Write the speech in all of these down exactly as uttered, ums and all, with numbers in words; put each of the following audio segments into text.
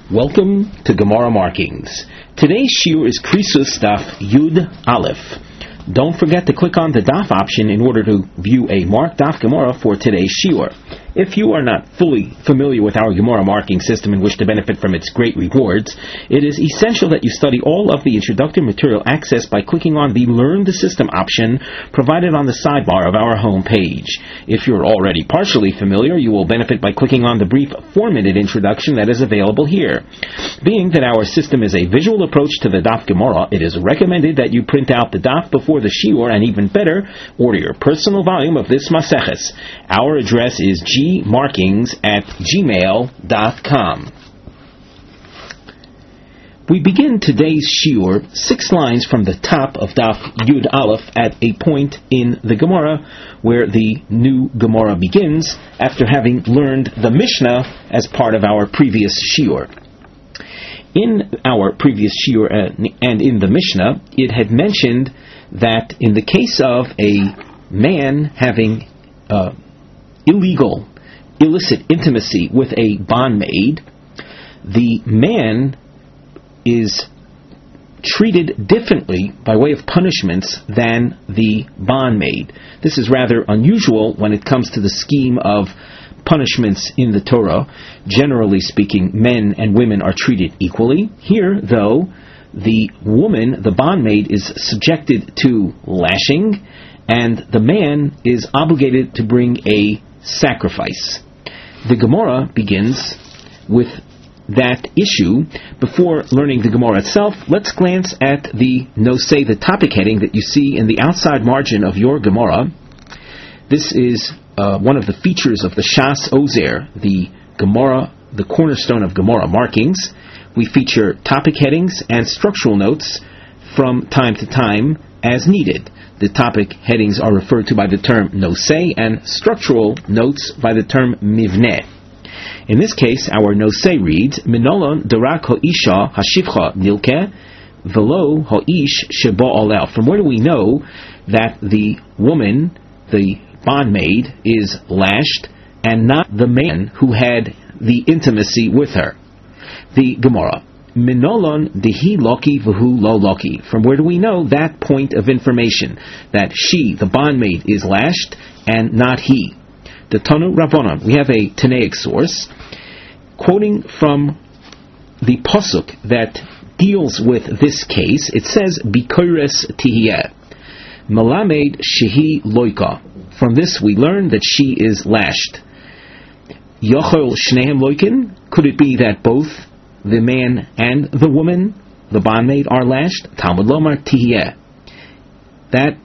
Welcome to Gemara Markings. Today's shiur is Krisus Daf Yud Aleph. Don't forget to click on the Daf option in order to view a marked Daf Gemara for today's shiur. If you are not fully familiar with our Gemara marking system and wish to benefit from its great rewards, it is essential that you study all of the introductory material accessed by clicking on the Learn the System option provided on the sidebar of our home page. If you're already partially familiar, you will benefit by clicking on the brief four-minute introduction that is available here. Being that our system is a visual approach to the Daf Gemara, it is recommended that you print out the Daf before the shiur, and even better, order your personal volume of this Maseches. Our address is G markings at gmail dot com. We begin today's shiur six lines from the top of Daf Yud Aleph at a point in the Gemara where the new Gemara begins after having learned the Mishnah as part of our previous shiur. In our previous shiur uh, and in the Mishnah, it had mentioned that in the case of a man having uh, illegal illicit intimacy with a bondmaid, the man is treated differently by way of punishments than the bondmaid. This is rather unusual when it comes to the scheme of punishments in the Torah. Generally speaking, men and women are treated equally. Here, though, the woman, the bondmaid, is subjected to lashing, and the man is obligated to bring a sacrifice. The Gemara begins with that issue. Before learning the Gemara itself, let's glance at the Nosei, the topic heading that you see in the outside margin of your Gemara. This is uh, one of the features of the Shas Ozer, the Gemara, the cornerstone of Gemara markings. We feature topic headings and structural notes from time to time as needed. The topic headings are referred to by the term nosei and structural notes by the term mivneh. In this case, our nosei reads, Minolon darak ha'isha hashivcha nilke velo ha'ish shebo olel. From where do we know that the woman, the bondmaid, is lashed and not the man who had the intimacy with her? The Gemara, Minolon dehi loki v'hu lo loki. From where do we know that point of information, that she, the bondmaid, is lashed and not he? The Tanu Rabbanon. We have a Tanaic source quoting from the pasuk that deals with this case. It says bikores tihiyeh malamed shehi loika. From this we learn that she is lashed. Yochel shnehem loikin. Could it be that both the man and the woman, the bondmaid, are lashed? Talmud lomar tihiyeh. That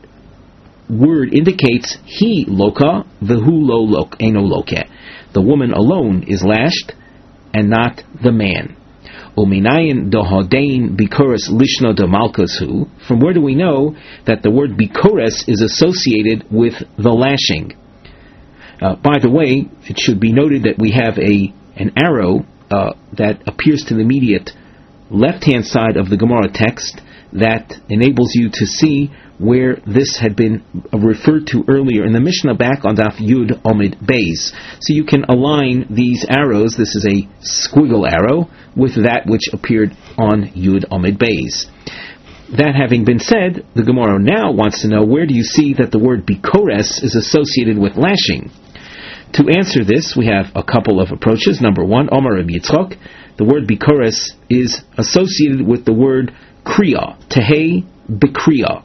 word indicates he loka, v'hu lo lok, eno loke. The woman alone is lashed, and not the man. Uminayin dohodein bikuras lishno de malkoshu. From where do we know that the word bikuras is associated with the lashing? Uh, by the way, it should be noted that we have a an arrow Uh, that appears to the immediate left-hand side of the Gemara text that enables you to see where this had been referred to earlier in the Mishnah back on Daf Yud Omid Beis. So you can align these arrows, this is a squiggle arrow, with that which appeared on Yud Omid Beis. That having been said, the Gemara now wants to know, where do you see that the word bikores is associated with lashing? To answer this, we have a couple of approaches. Number one, Omar Rabbi Yitzchok, the word bikores is associated with the word kriya, tehei bikriya.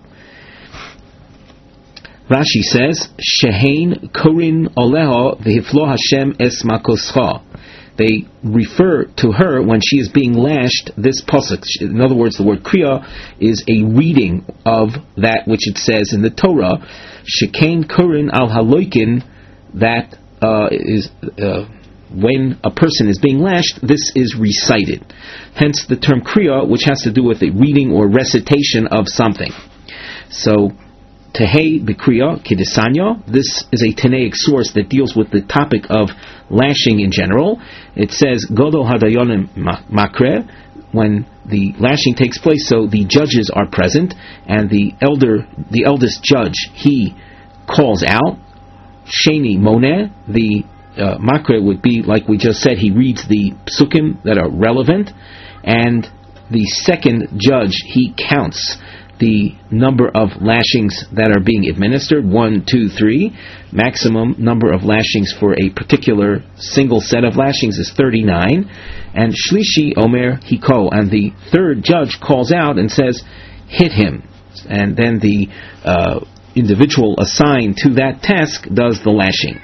Rashi says, shehein korin oleho v'hiflo Hashem es makoscha. They refer to her when she is being lashed, this pasuk. In other words, the word kriya is a reading of that which it says in the Torah, shekein korin al haloikin, that Uh, is uh, when a person is being lashed, this is recited. Hence the term kriya, which has to do with a reading or recitation of something. So, tehei b'kriya kidisanya, this is a Tanaic source that deals with the topic of lashing in general. It says, Godol hadayonim makre, when the lashing takes place, so the judges are present, and the elder, the eldest judge, he calls out. Sheni Moneh, the uh, makre would be, like we just said, he reads the psukim that are relevant, and the second judge, he counts the number of lashings that are being administered, one, two, three. Maximum number of lashings for a particular single set of lashings is thirty-nine. And Shlishi Omer Hiko, and the third judge calls out and says, hit him. And then the uh, individual assigned to that task does the lashing.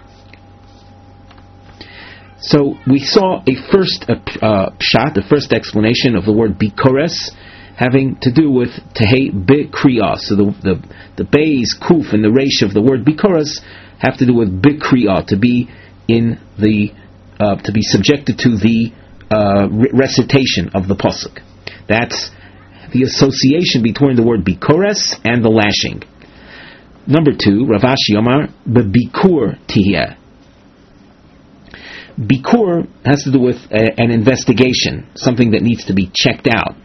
So we saw a first uh, pshat, the first explanation of the word bikores, having to do with tehei bikriya. So the the the beis, kuf, and the reish of the word bikores have to do with bikriya, to be in the uh, to be subjected to the uh, re- recitation of the pasuk. That's the association between the word bikores and the lashing. Number two, Rav Ashi Omar bebikur tihya. Bikur has to do with a, an investigation, something that needs to be checked out.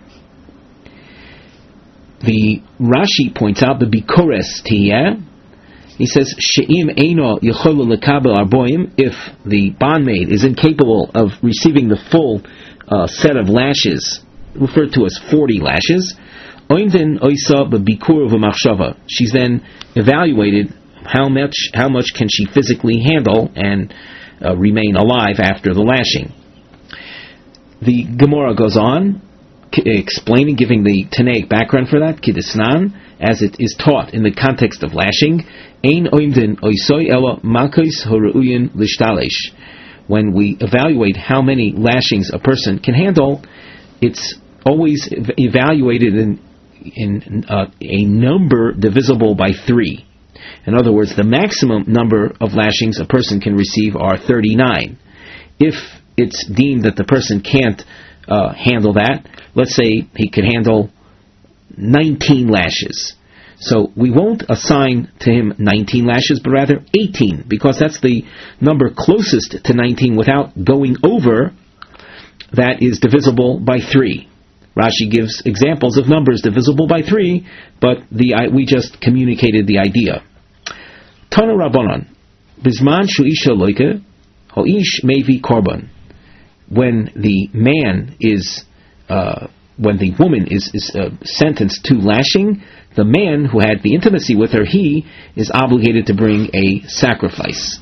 The Rashi points out the bikores tihya. He says, she'im eino yecholu lekabel arboim, if the bondmaid is incapable of receiving the full uh, set of lashes, referred to as forty lashes, oimden oisa bebikur v'machshava. She's then evaluated how much how much can she physically handle and uh, remain alive after the lashing. The Gemara goes on, explaining, giving the Tanaic background for that, Kidisnan, as it is taught in the context of lashing, Ein oimden oisoi ela makos horuyin lishtalish. When we evaluate how many lashings a person can handle, it's always ev- evaluated in, in uh, a number divisible by three. In other words, the maximum number of lashings a person can receive are thirty-nine. If it's deemed that the person can't uh, handle that, let's say he could handle nineteen lashes. So we won't assign to him nineteen lashes, but rather eighteen, because that's the number closest to nineteen without going over. That is divisible by three. Rashi gives examples of numbers divisible by three, but the we just communicated the idea. Tana Rabbanan, Bisman shu isha loike, ho'ish mevi korban. When the man is, uh, when the woman is, is uh, sentenced to lashing, the man who had the intimacy with her, he is obligated to bring a sacrifice.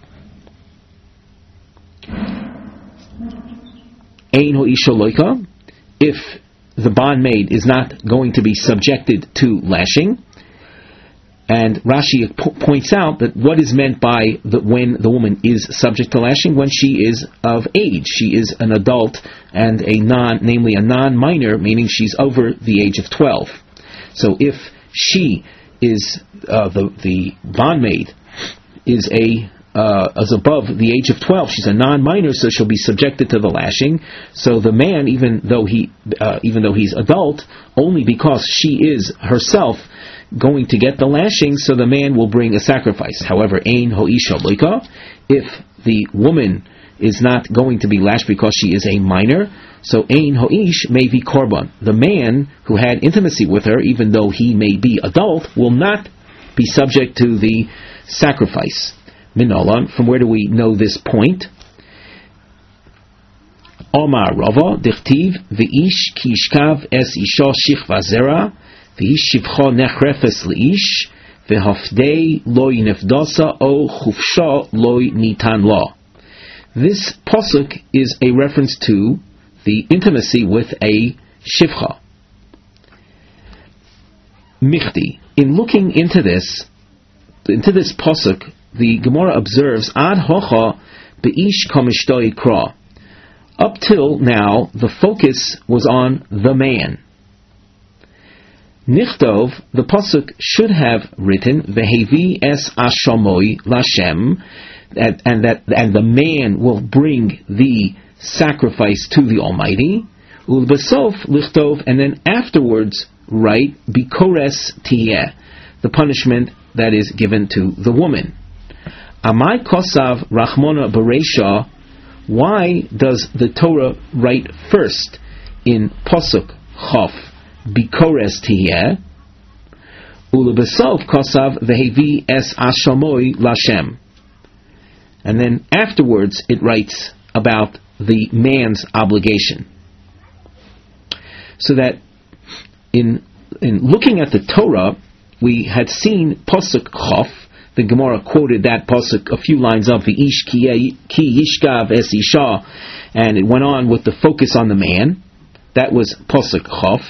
Ein ho'isha loika, if the bondmaid is not going to be subjected to lashing. And Rashi po- points out that what is meant by the, when the woman is subject to lashing, when she is of age. She is an adult and a non, namely a non-minor, meaning she's over the age of twelve. So if she is, uh, the, the bondmaid is a Uh, is above the age of twelve, she's a non-minor, so she'll be subjected to the lashing. So the man, even though he, uh, even though he's adult, only because she is herself going to get the lashing, so the man will bring a sacrifice. However, ein ho'isha loika, if the woman is not going to be lashed because she is a minor, so ein ho'ish may be korban. The man who had intimacy with her, even though he may be adult, will not be subject to the sacrifice. Minolan, from where do we know this point? Omar Rava, Dichtiv, V'ish ki ishkav es isha shichva zera, V'ish shivcha nechrefes le'ish, V'hafdei loi nefdasa o chufsha loi nitan la. This pasuk is a reference to the intimacy with a shivcha. Michti. In looking into this, into this pasuk, the Gemara observes ad hocha beish kamishtoi kra. Up till now, the focus was on the man. Nichtov, the pasuk should have written vehevi es ashamoi lashem, and, and that and the man will bring the sacrifice to the Almighty. Ulbesof lichtov, and then afterwards write bikores tiyeh, the punishment that is given to the woman. Amai kosav rachmona bereisha. Why does the Torah write first in pasuk chaf bikores tiheh, ulebesof kosav vehevi es ashamoi lashem? And then afterwards it writes about the man's obligation. So that in in looking at the Torah, we had seen Pasuk Chof. The Gemara quoted that Pasuk a few lines of the Ish ki yishkav es isha, and it went on with the focus on the man. That was Pasuk Chof.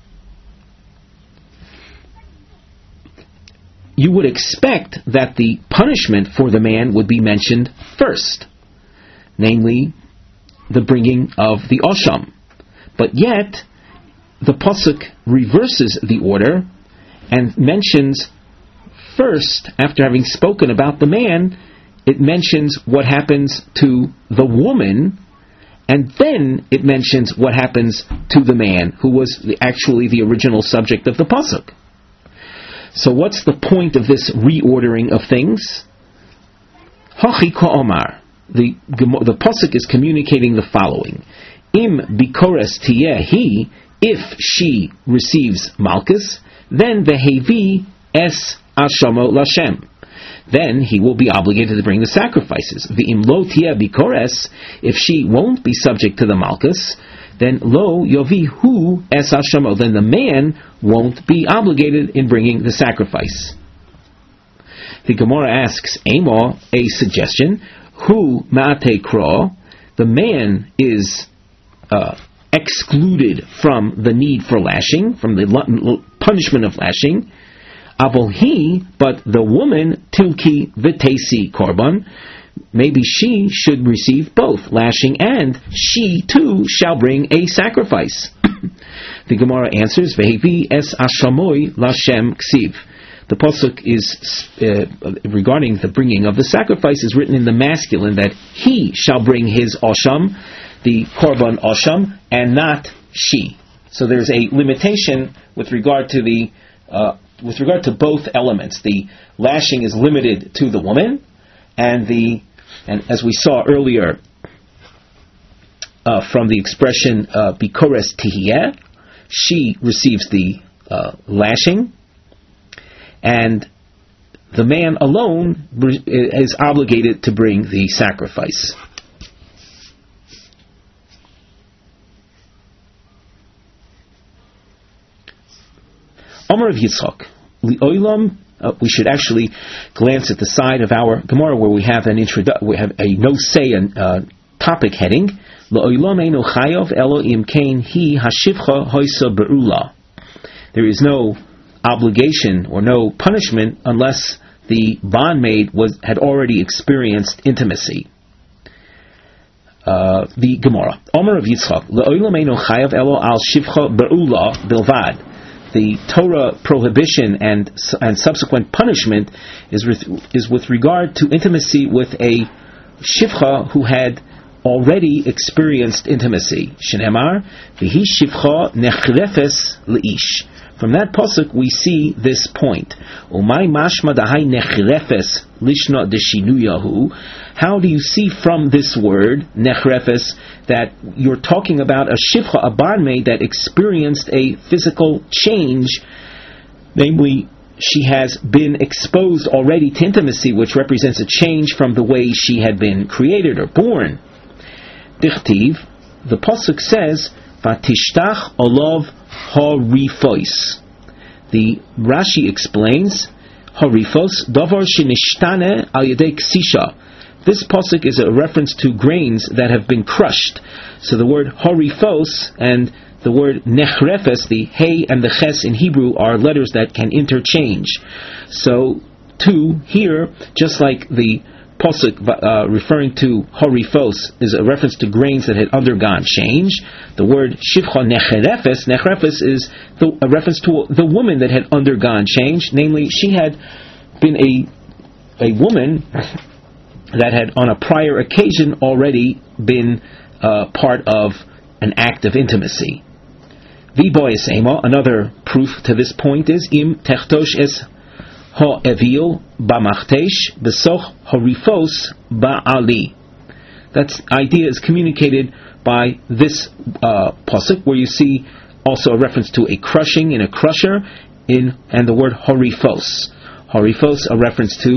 You would expect that the punishment for the man would be mentioned first, namely the bringing of the Osham. But yet, the Pasuk reverses the order and mentions first, after having spoken about the man, it mentions what happens to the woman, and then it mentions what happens to the man, who was the, actually the original subject of the Pasuk. So what's the point of this reordering of things? Hachi ka'omar. The, the Pasuk is communicating the following. Im bikores tiyeh hi, if she receives Malchus, then vehevi es ashamo lashem. Then he will be obligated to bring the sacrifices. V'im lo tiyeh bikores, if she won't be subject to the Malchus, then lo yovi hu es ashamo, then the man won't be obligated in bringing the sacrifice. The Gemara asks, Amo, a suggestion, hu ma'ate kro, the man is uh, excluded from the need for lashing, from the l- punishment of lashing, avohi, but the woman, tilki v'tesi korban, maybe she should receive both lashing and she too shall bring a sacrifice. The Gemara answers, Vehevi es ashamoy lashem ksiv. The pasuk is uh, regarding the bringing of the sacrifice is written in the masculine, that he shall bring his osham, the korban osham, and not she. So there's a limitation with regard to the uh, with regard to both elements. The lashing is limited to the woman, and the and as we saw earlier uh, from the expression uh, bikores tihiyeh, she receives the uh, lashing, and the man alone is obligated to bring the sacrifice. Amar of Yitzchak, Li'olam. Uh, we should actually glance at the side of our Gemara where we have an introdu- we have a no say and uh, topic heading. There is no obligation or no punishment unless the bondmaid was had already experienced intimacy. Uh, the Gemara, Omer of Yitzchak, the Torah prohibition and and subsequent punishment is with, is with regard to intimacy with a shivcha who had already experienced intimacy. Shenemar, v'hi shivcha nechrefes leish. From that pasuk we see this point. Umay mashma dahai nechrefes lishna deshinuyahu. How do you see from this word nechrefes that you're talking about a shivcha, a bondmaid that experienced a physical change, namely she has been exposed already to intimacy, which represents a change from the way she had been created or born. Dichtiv, the pasuk says, "Vatishtach olav harifos." The Rashi explains, "Harifos davar shenishtane al yedei ksisha." This pasuk is a reference to grains that have been crushed. So the word harifos and the word nechrefes, the hey and the ches in Hebrew, are letters that can interchange. So, too, here, just like the pasuk uh, referring to harifos is a reference to grains that had undergone change, the word shivcha nechrefes, nechrefes is the, a reference to the woman that had undergone change, namely she had been a a woman that had on a prior occasion already been uh, part of an act of intimacy. V'boyes ema, another proof to this point is im techtosh es ha'evil b'machtesh b'soch harifos ba'ali. That idea is communicated by this uh, pasuk, where you see also a reference to a crushing in a crusher, in and the word harifos. Harifos, a reference to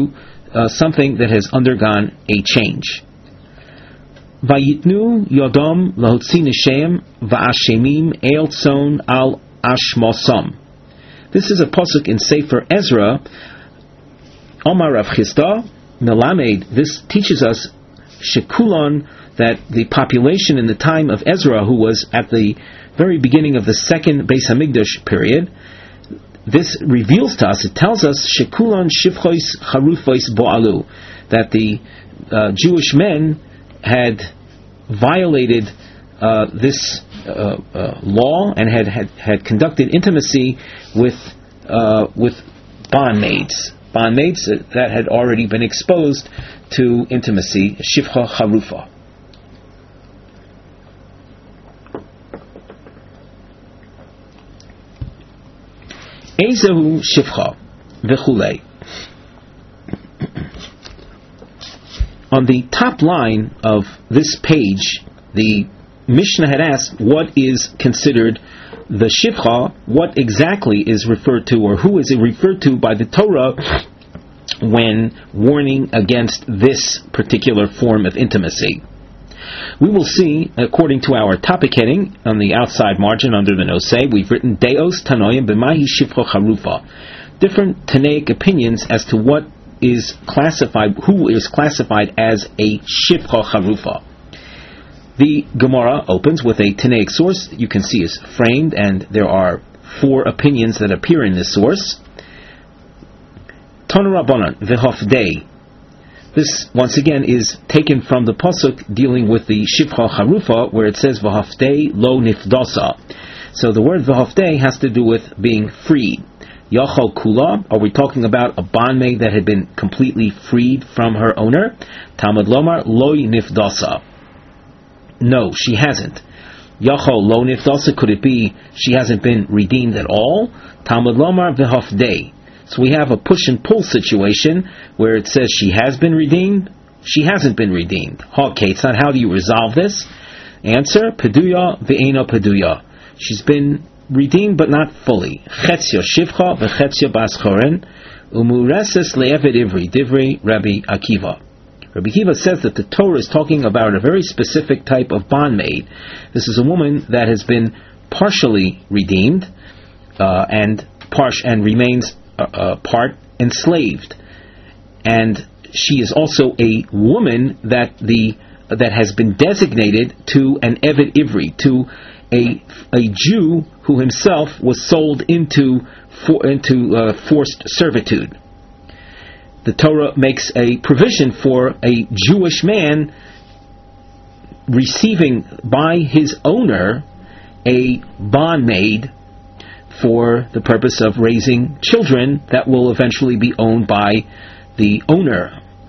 uh, something that has undergone a change. Vayitnu yodom lahotzi nishem va'ashemim el tzon al ashmosam. This is a pasuk in Sefer Ezra. Omar Rav Chisda Melamed. This teaches us shekulon, that the population in the time of Ezra, who was at the very beginning of the second Beis Hamikdash period, this reveals to us, it tells us, shekulon shivchois charufois bo'alu, that the uh, Jewish men had violated uh, this uh, uh, law and had, had, had conducted intimacy with uh, with bondmaids, bondmaids that had already been exposed to intimacy, shivcha charufa. Ezehu shivcha v'chulei. On the top line of this page, the Mishnah had asked what is considered the shivcha, what exactly is referred to, or who is it referred to by the Torah when warning against this particular form of intimacy. We will see, according to our topic heading on the outside margin under the nosei, we've written Deos Tanoim b'mahi shivcha charufa. Different Tanaic opinions as to what is classified, who is classified as a shivcha charufa. The Gemara opens with a Tanaic source you can see is framed, and there are four opinions that appear in this source. Tanu Rabbanan v'hofdei. This, once again, is taken from the pasuk dealing with the shivcha charufa, where it says v'hafdei lo nifdasa. So the word v'hafdei has to do with being freed. Yachal kula, are we talking about a bondmaid that had been completely freed from her owner? Talmud lomar lo nifdasa. No, she hasn't. Yachal lo nifdasa, could it be she hasn't been redeemed at all? Talmud lomar v'hafdei. So we have a push and pull situation where it says she has been redeemed, she hasn't been redeemed. Okay, it's not how do you resolve this? Answer, peduya ve'ena peduya. She's been redeemed but not fully. Chetzia shivcha v'chetzia bas choren umureses le'eved ivri divrei Rabbi Akiva. Rabbi Akiva says that the Torah is talking about a very specific type of bondmaid. This is a woman that has been partially redeemed uh, and par- and remains Uh, part enslaved, and she is also a woman that the that has been designated to an Eved Ivri, to a a Jew who himself was sold into for, into uh, forced servitude. The Torah makes a provision for a Jewish man receiving by his owner a bondmaid for the purpose of raising children that will eventually be owned by the owner.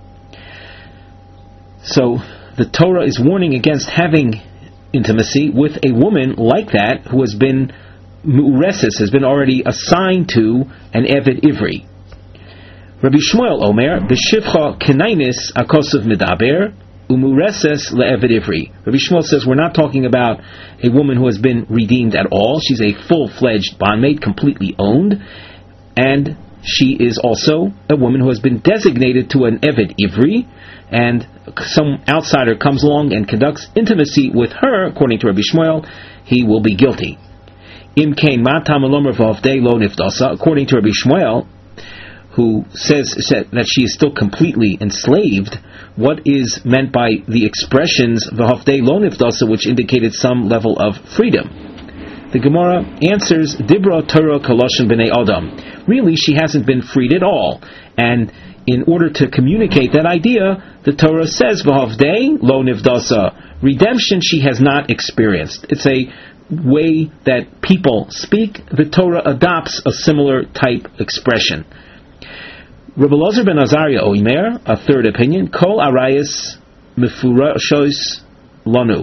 So the Torah is warning against having intimacy with a woman like that who has been mu'ureses, has been already assigned to an Eved Ivri. Rabbi Shmuel Omer, b'shivcha kenainis akosov medaber, umureses le'eved ivri. Rabbi Shmuel says we're not talking about a woman who has been redeemed at all. She's a full-fledged bondmaid, completely owned, and she is also a woman who has been designated to an eved ivri, and some outsider comes along and conducts intimacy with her. According to Rabbi Shmuel, he will be guilty. Im kein matam alomer v'avdei lo nifdasa. According to Rabbi Shmuel, who says, said that she is still completely enslaved, what is meant by the expressions v'hafdei lo nifdasa, which indicated some level of freedom? The Gemara answers, Dibra Torah Kaloshin b'nei Adam. Really, she hasn't been freed at all. And in order to communicate that idea, the Torah says v'hafdei lo nifdasa. Redemption she has not experienced. It's a way that people speak. The Torah adopts a similar type expression. Rabbi Elazar ben Azariah Oimer, a third opinion, Kol Arayis Mefurashos Lanu.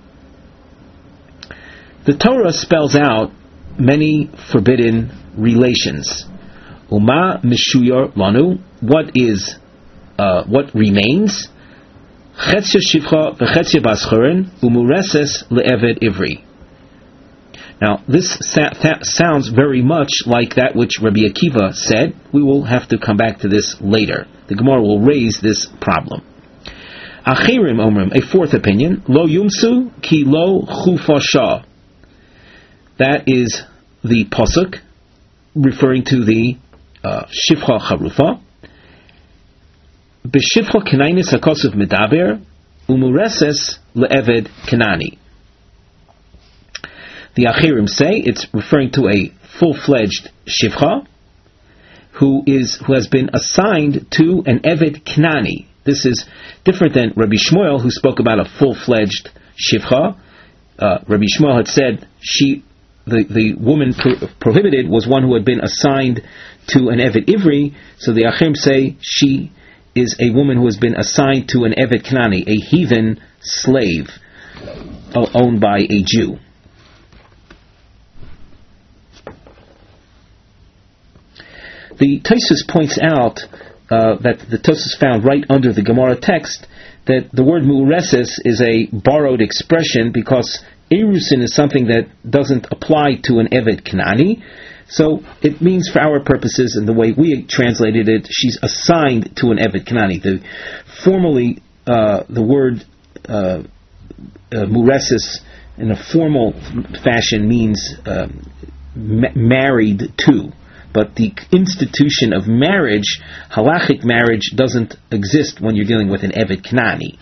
The Torah spells out many forbidden relations. Uma Mishuyor Lanu, what is, uh, what remains? Chetzia Shivcha v'chetzia baschorin umureses le'eved ivri. Now, this sa- th- sounds very much like that which Rabbi Akiva said. We will have to come back to this later. the Gemara will raise this problem. Achirim omrim, a fourth opinion, lo yumsu ki lo chufasha. That is the pasuk referring to the uh, shifcha charufa. B'shifcha kenainis hakosuf medaber umureses le'eved kenani. The Achirim say it's referring to a full-fledged shifcha who is who has been assigned to an eved kenani. This is different than Rabbi Shmuel, who spoke about a full-fledged shifcha. Uh, Rabbi Shmuel had said she, the, the woman pro- prohibited was one who had been assigned to an eved ivri. So the Achirim say she is a woman who has been assigned to an eved kenani, a heathen slave uh, owned by a Jew. The Tosfos points out uh, that the Tosfos found right under the Gemara text that the word mu'ureses is a borrowed expression because erusin is something that doesn't apply to an eved kenani. So it means, for our purposes and the way we translated it, she's assigned to an eved kenani. The formally uh, the word uh, uh, mu'ureses in a formal fashion means uh, ma- married to. But the institution of marriage, halachic marriage, doesn't exist when you're dealing with an eved kenani.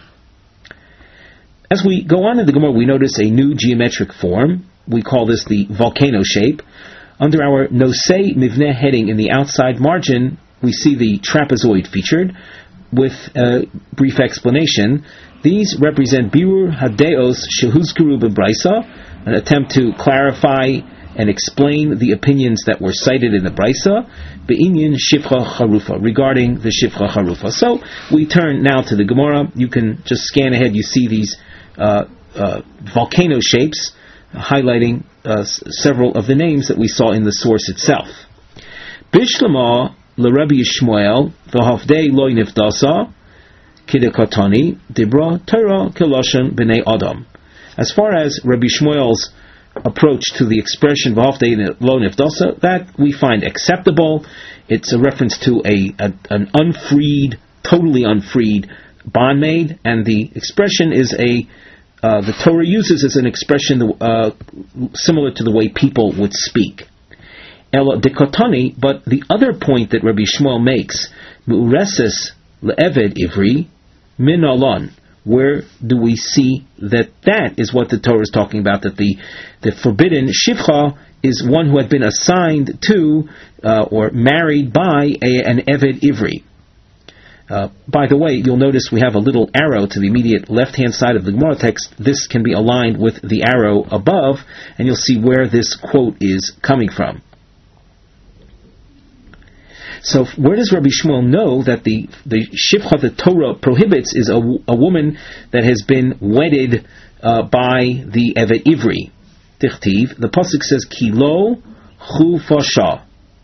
As we go on in the Gemara, we notice a new geometric form. We call this the volcano shape. Under our nosei mivneh heading in the outside margin, we see the trapezoid featured, with a brief explanation. These represent birur hadeos shehuzkaru b'braisa, an attempt to clarify and explain the opinions that were cited in the Braisa, be'inyan shifcha charufa, regarding the shifcha charufa. So we turn now to the Gemara. You can just scan ahead. You see these uh, uh, volcano shapes, highlighting uh, s- several of the names that we saw in the source itself. Bishlama l'Rabbi Yishmael v'hafdei loy nifdasa kidekatani dibra Torah keloshen b'nei Adam. As far as Rabbi Shmuel's approach to the expression v'hafdei lo nifdasa, that we find acceptable. It's a reference to a, a an unfreed, totally unfreed bondmaid, and the expression is a uh, the Torah uses as an expression uh, similar to the way people would speak. Ela dekotani, but the other point that Rabbi Shmuel makes, mu'ureses le'eved ivri min alon. Where do we see that that is what the Torah is talking about, that the, the forbidden shifcha is one who had been assigned to uh, or married by a, an eved ivri. Uh, by the way, you'll notice we have a little arrow to the immediate left-hand side of the Gemara text. This can be aligned with the arrow above, and you'll see where this quote is coming from. So where does Rabbi Shmuel know that the, the shifcha the Torah prohibits is a, a woman that has been wedded uh, by the eved ivri? Tichtiv, the pasuk says, Kilo chufasha.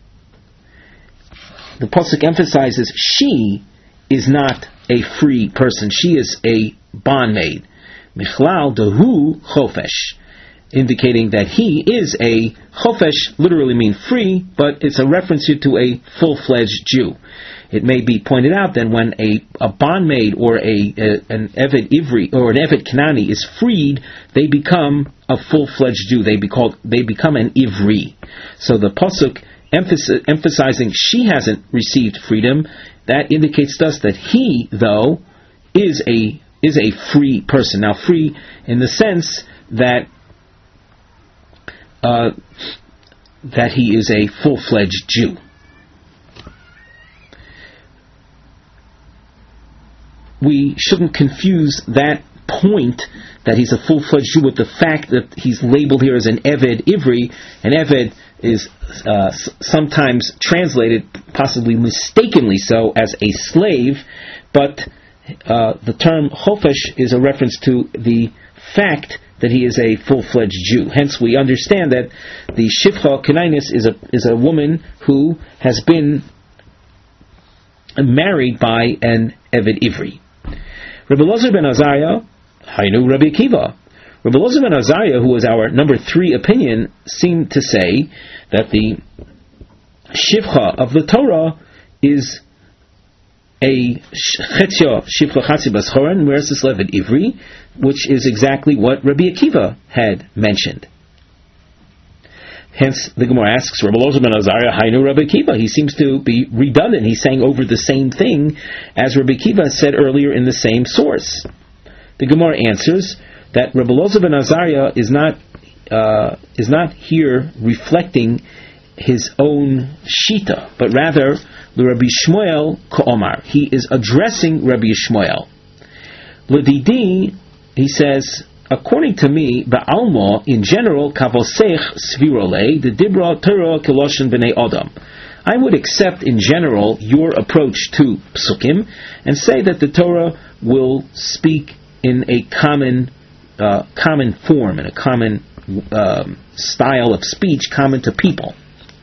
The pasuk emphasizes she is not a free person. She is a bondmaid. Michlal dehu chofesh, indicating that he is a chofesh, literally mean free, but it's a reference here to a full-fledged Jew. It may be pointed out that when a, a bondmaid or a, a an eved ivri or an eved kenani is freed, they become a full-fledged Jew. They be called, they become an ivri. So the pasuk emphasis, emphasizing she hasn't received freedom, that indicates to us that he, though, is a is a free person. Now, free in the sense that Uh, that he is a full-fledged Jew. We shouldn't confuse that point that he's a full-fledged Jew with the fact that he's labeled here as an Eved Ivri. An Eved is uh, sometimes translated, possibly mistakenly so, as a slave, but uh, the term Chofesh is a reference to the fact that he is a full-fledged Jew. Hence, we understand that the Shifcha Kenainis is a is a woman who has been married by an Eved Ivri. Rabbi Elazar ben Azariah, Hainu Rabbi Akiva. Rabbi Elazar ben Azariah, who was our number three opinion, seemed to say that the Shifcha of the Torah is a Chetzio Shifcha Chatzi Baschoran Meresis Lev Ivri, which is exactly what Rabbi Akiva had mentioned. Hence, the Gemara asks, Rabbi Elazar ben Azariah, Hainu Rabbi Akiva. He seems to be redundant. He's saying over the same thing as Rabbi Akiva said earlier in the same source. The Gemara answers that Rabbi Elazar ben Azariah is not uh, is not here reflecting his own shita, but rather the Rabbi Shmuel Ka'omar. He is addressing Rabbi Shmuel. L'didi, he says, according to me, ba'alma, in general, kavosech svirole, the dibra Torah kiloshen b'nei Adam. I would accept in general your approach to psukim and say that the Torah will speak in a common uh, common form, in a common um, style of speech common to people.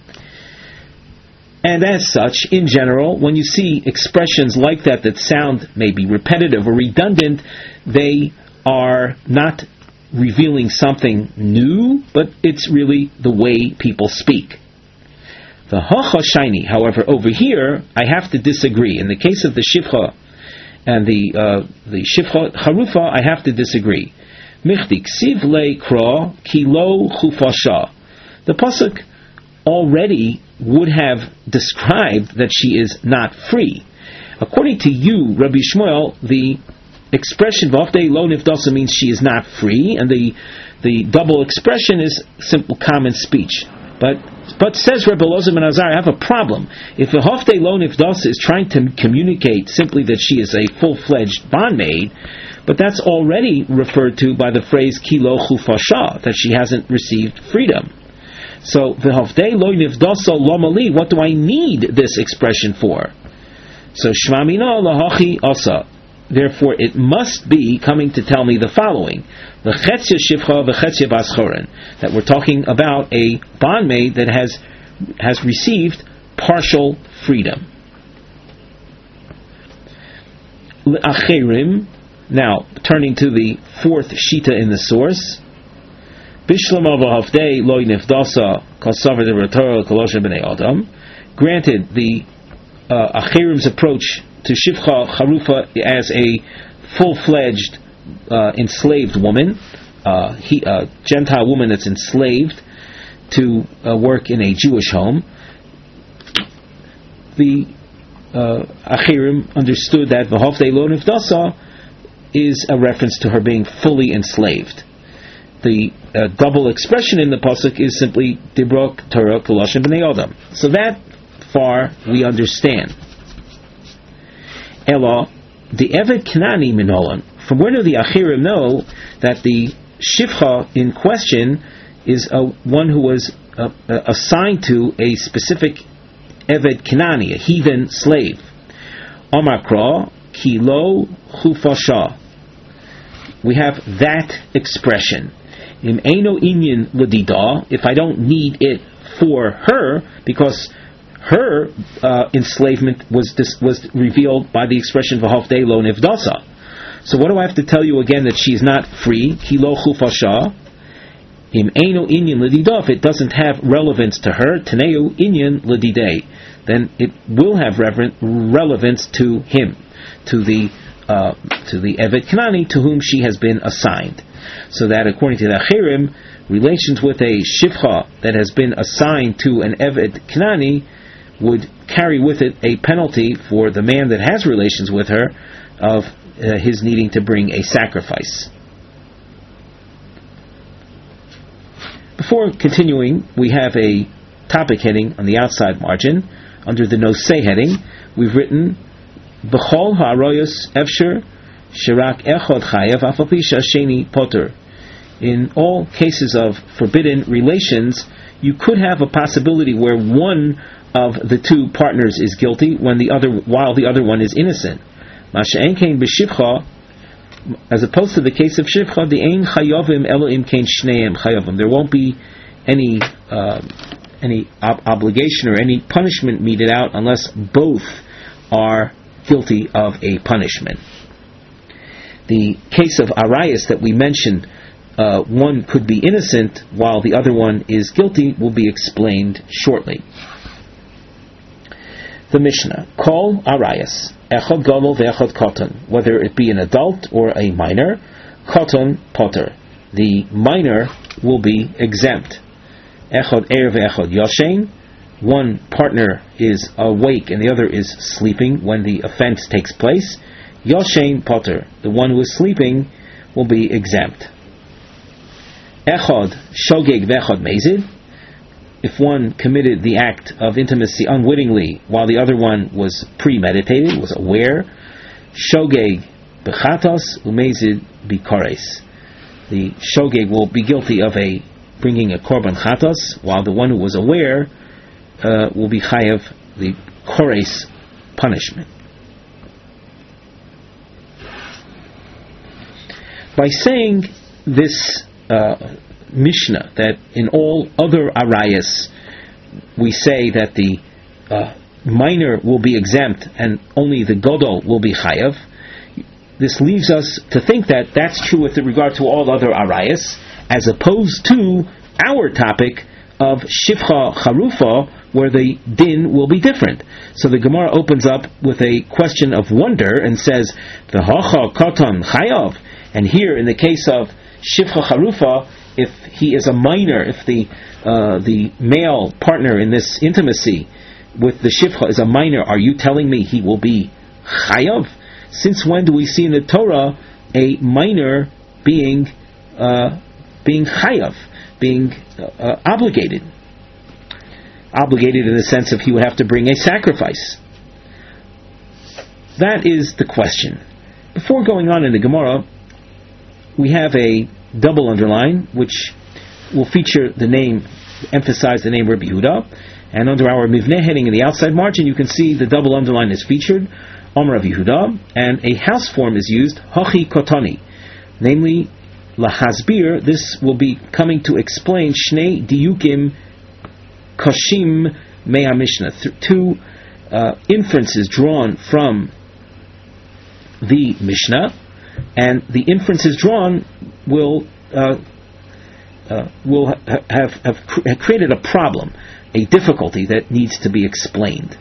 And as such, in general, when you see expressions like that that sound maybe repetitive or redundant, they are not revealing something new, but it's really the way people speak. The Hacha Shaini, however, over here, I have to disagree. In the case of the Shifcha and the uh, the Shifcha Harufa, I have to disagree. Michti ksiv le kra kilo chufasha. The pasuk already would have described that she is not free. According to you, Rabbi Shmuel, the expression v'afdei lo nifdasa means she is not free, and the the double expression is simple common speech. But but says Rabbi Elazar ben Azariah, I have a problem. If v'afdei lo nifdasa is trying to communicate simply that she is a full-fledged bondmaid, but that's already referred to by the phrase ki lo chufasha, that she hasn't received freedom. So v'afdei lo nifdasa lomali, what do I need this expression for? So shmamina lahachi asa. Therefore, it must be coming to tell me the following: the chetzia shivcha v'chetzia baschoren, that we're talking about a bondmaid that has has received partial freedom. L'acherim. Now, turning to the fourth shita in the source, bishlama v'havdei lo nifdasa kasavar devator kolosha b'nei adam. Granted, the uh, acherim's approach to Shifcha Charufa as a full-fledged uh, enslaved woman, uh, he, a Gentile woman that's enslaved to uh, work in a Jewish home. The uh, Achirim understood that V'hovdei lo nifdasa is a reference to her being fully enslaved. The uh, double expression in the pasuk is simply Dibrok Torah Koloshen B'nei Adam. So that far we understand. Ela, the Evet Knani Minolan. From where do the Achirim know that the Shifcha in question is a, one who was uh, uh, assigned to a specific Evet Knani, a heathen slave? Omakra Kilo Chufasha. We have that expression. Im Eino Inyan Ladida, if I don't need it for her, because her uh, enslavement was dis- was revealed by the expression v'havdei lo nifdasa. So what do I have to tell you again that she's not free? Ki lo chufasha. Im eino inyan l'dida. If it doesn't have relevance to her, teneu inyan l'didei, then it will have rever- relevance to him, to the uh, to the Evet Knani to whom she has been assigned. So that according to the Achirim, relations with a shifcha that has been assigned to an Evet Knani would carry with it a penalty for the man that has relations with her of uh, his needing to bring a sacrifice. Before continuing, we have a topic heading on the outside margin. Under the Nosei heading, we've written B'chol ha'aroyos efsher shirak echod chayev afapisha sheni poter. In all cases of forbidden relations, you could have a possibility where one of the two partners is guilty when the other, while the other one is innocent. Masha'en kein b'shivcha, as opposed to the case of shivcha, the ein chayovim elo im kein shneim chayovim. There won't be any uh, any ob- obligation or any punishment meted out unless both are guilty of a punishment. The case of arayas that we mentioned, uh, one could be innocent while the other one is guilty, will be explained shortly. the Mishnah. Kol arayas, echad gadol ve'echad katan, whether it be an adult or a minor, katan poter. The minor will be exempt. Echad er ve'echad yoshein, one partner is awake and the other is sleeping when the offense takes place. Yoshein poter, the one who is sleeping will be exempt. Echad shogeg ve'echad mezid, if one committed the act of intimacy unwittingly while the other one was premeditated, was aware, shogeg bechatos umezid bikores. The shogeg will be guilty of a bringing a korban chatos, while the one who was aware uh, will be chayav the kores punishment. By saying this uh, Mishnah, that in all other arayas we say that the uh, minor will be exempt and only the gadol will be chayav, this leaves us to think that that's true with regard to all other arayas, as opposed to our topic of shifcha charufa, where the din will be different. So the Gemara opens up with a question of wonder and says, v'hacha katan chayav, and here in the case of shifcha charufa, if he is a minor, if the uh, the male partner in this intimacy with the shifcha is a minor, are you telling me he will be chayav? Since when do we see in the Torah a minor being uh, being chayav, being uh, obligated? Obligated in the sense of he would have to bring a sacrifice. That is the question. Before going on in the Gemara, we have a double underline, which will feature the name, emphasize the name Rabbi Yehuda, and under our Mivneh heading in the outside margin, you can see the double underline is featured, Omer Rabbi Yehuda, and a house form is used, Hachi Kotani, namely, Lahasbir. This will be coming to explain Shnei Diyukim Kashim Mea Mishnah, two uh, inferences drawn from the Mishnah, and the inferences drawn will uh, uh, will ha- have, have cr- have created a problem, a difficulty that needs to be explained.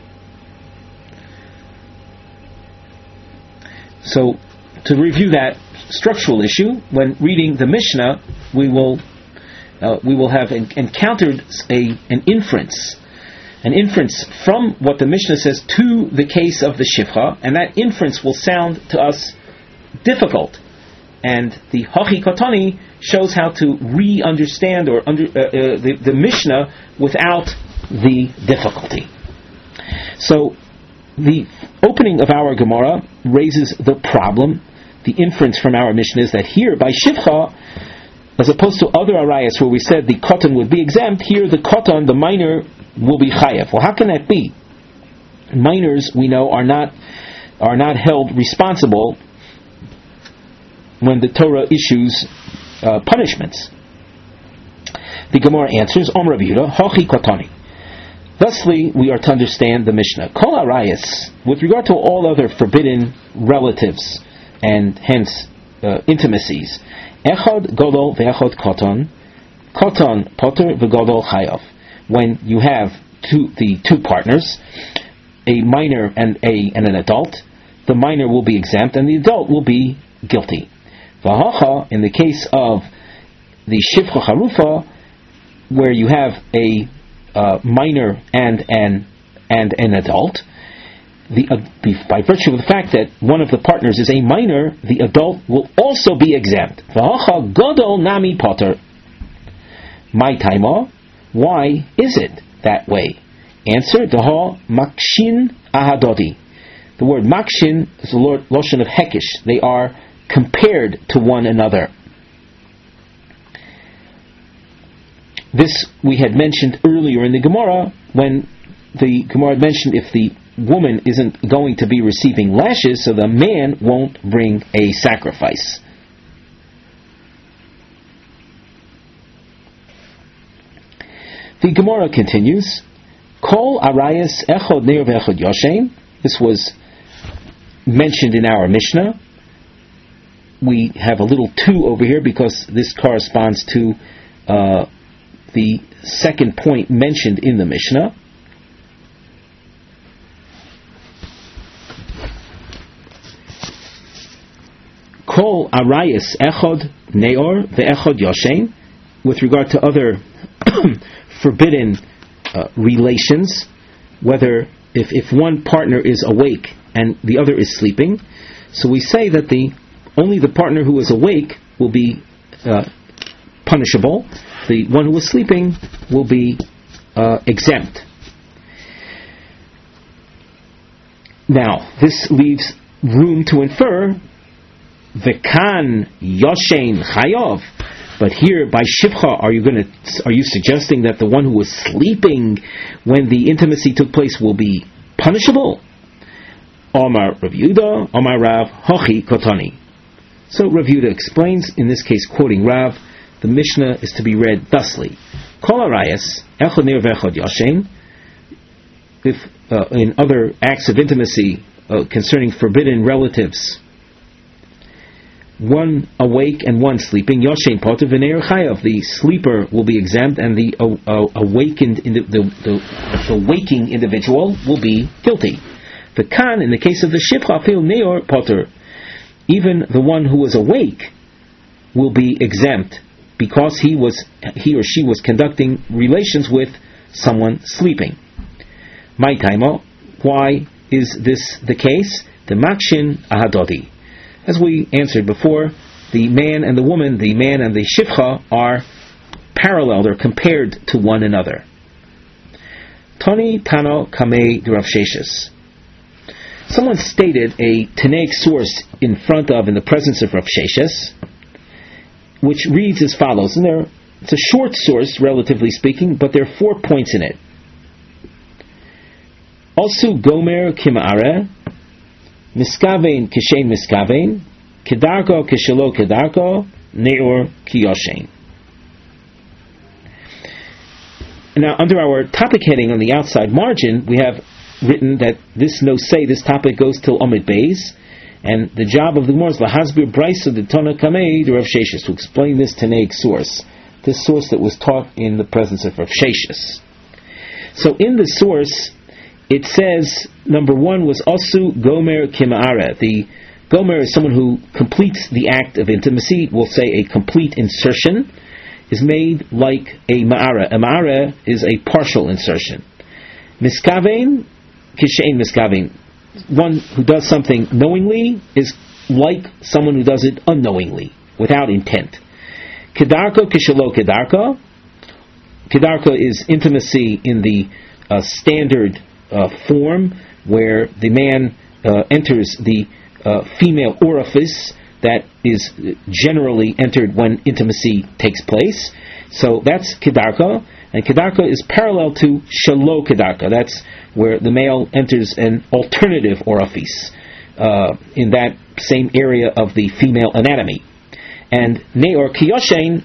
So, to review that structural issue, when reading the Mishnah, we will uh, we will have en- encountered a an inference, an inference from what the Mishnah says to the case of the shifcha, and that inference will sound to us difficult. And the Hachi Kotani shows how to re-understand or under, uh, uh, the, the Mishnah without the difficulty. So, the opening of our Gemara raises the problem. The inference from our Mishnah is that here, by Shivcha, as opposed to other arayas where we said the Kotan would be exempt, here the Kotan, the minor, will be Chayav. Well, how can that be? Minors, we know, are not are not held responsible when the Torah issues uh, punishments. The Gemara answers, Om Rabbi Yehuda, Hachi Kotani. Thusly, we are to understand the Mishnah. Kol arayas, with regard to all other forbidden relatives and hence uh, intimacies, Echad Godol ve'echad Koton, Koton Poter ve'Godol Chayav. When you have two, the two partners, a minor and a and an adult, the minor will be exempt and the adult will be guilty. V'hacha, in the case of the Shivcha Charufa, where you have a uh, minor and an and an adult, the, uh, by virtue of the fact that one of the partners is a minor, the adult will also be exempt. V'hacha Godol Nami Poter. My taima, why is it that way? Answer: Daha Makshin Ahadodi. The word Makshin is the lotion of Hekish. They are compared to one another. This we had mentioned earlier in the Gemara, when the Gemara had mentioned if the woman isn't going to be receiving lashes, so the man won't bring a sacrifice. The Gemara continues, Kol arayas echod neir ve'echod yoshein. This was mentioned in our Mishnah. We have a little two over here because this corresponds to uh, the second point mentioned in the Mishnah. Kol arayis echod neor ve'echod yoshen, with regard to other forbidden uh, relations, whether if, if one partner is awake and the other is sleeping, so we say that the only the partner who is awake will be uh, punishable. The one who is sleeping will be uh, exempt. Now, this leaves room to infer V'kan yoshen chayov. But here, by shivcha, are you going to? Are you suggesting that the one who was sleeping when the intimacy took place will be punishable? Omar Rav Yehuda, Omar Rav Hochi Kotani. So Rav Yehuda explains, in this case quoting Rav, the Mishnah is to be read thusly: Kol arayas echod neor ve'echod yoshen. If uh, in other acts of intimacy uh, concerning forbidden relatives, one awake and one sleeping, Yoshein Potter v'neir chayav, the sleeper will be exempt, and the uh, uh, awakened, indi- the, the, the waking individual will be guilty. The kan, in the case of the shivcha, fil neor Potter, even the one who was awake will be exempt because he was he or she was conducting relations with someone sleeping. My taimo, why is this the case? The makshin ahadodi. As we answered before, the man and the woman, the man and the shivcha, are paralleled or compared to one another. Tani Tano Kamei Rav Sheshes. Someone stated a Tanaic source in front of, in the presence of Rav Sheshes, which reads as follows. And there, it's a short source, relatively speaking, but there are four points in it. Also, Gomer Kima'are, Miskavein Kishain Miskavein, Kedarko Kishalo Kedarko, Neor Kiyoshain. Now, under our topic heading on the outside margin, we have written that this no say, this topic goes till Omid Beis, and the job of the Gemara is Lahasbir Brisa de Tona Kamei de Rav Sheshes, to explain this Tanaic source, this source that was taught in the presence of Rav Sheshes. So, in the source, it says, number one was Asu Gomer Kima'ara. The Gomer is someone who completes the act of intimacy. We'll say a complete insertion is made like a Ma'ara. A Ma'ara is a partial insertion. Miskavein, Kishain Miskavein. One who does something knowingly is like someone who does it unknowingly, without intent. Kedarko Kishalo Kedarko. Kedarko is intimacy in the uh, standard Uh, form, where the man uh, enters the uh, female orifice that is generally entered when intimacy takes place. So that's kedarka, and kedarka is parallel to shalo kedarka. That's where the male enters an alternative orifice uh, in that same area of the female anatomy. And neor kiyoshein,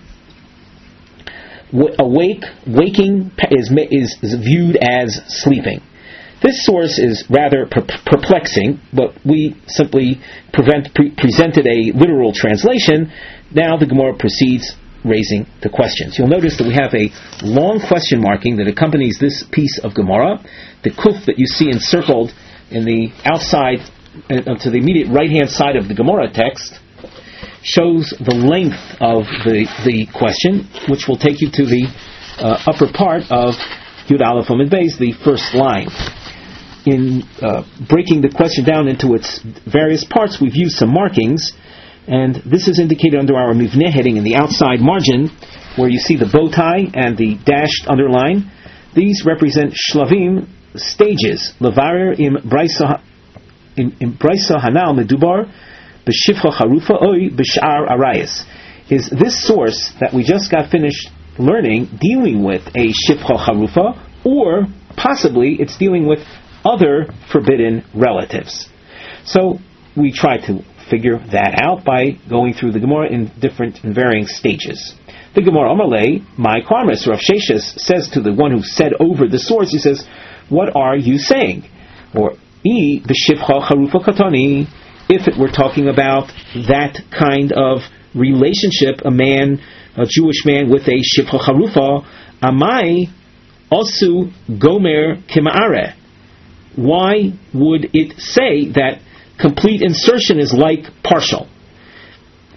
awake, waking is, is, is viewed as sleeping. This source is rather perplexing, but we simply prevent, pre- presented a literal translation. Now the Gemara proceeds raising the questions. You'll notice that we have a long question marking that accompanies this piece of Gemara. The kuf that you see encircled in the outside, uh, to the immediate right-hand side of the Gemara text, shows the length of the, the question, which will take you to the uh, upper part of Yud Aleph Amid Beis, the first line. In uh, breaking the question down into its various parts, we've used some markings, and this is indicated under our Mivneh heading in the outside margin, where you see the bow tie and the dashed underline. These represent shlavim, stages. Levarer im brisa im brisa hanal medubar b'shivcha charufa oy b'shar arayis. Is this source that we just got finished learning dealing with a shivcha charufa, or possibly it's dealing with other forbidden relatives? So we try to figure that out by going through the Gemara in different and varying stages. The Gemara Amalei, my karmas, Rav Sheshes says to the one who said over the source, he says, what are you saying? Or, I b'shivcha charufa katani, if it were talking about that kind of relationship, a man, a Jewish man with a shivcha charufa, amai asu gomer kima'are. Why would it say that complete insertion is like partial?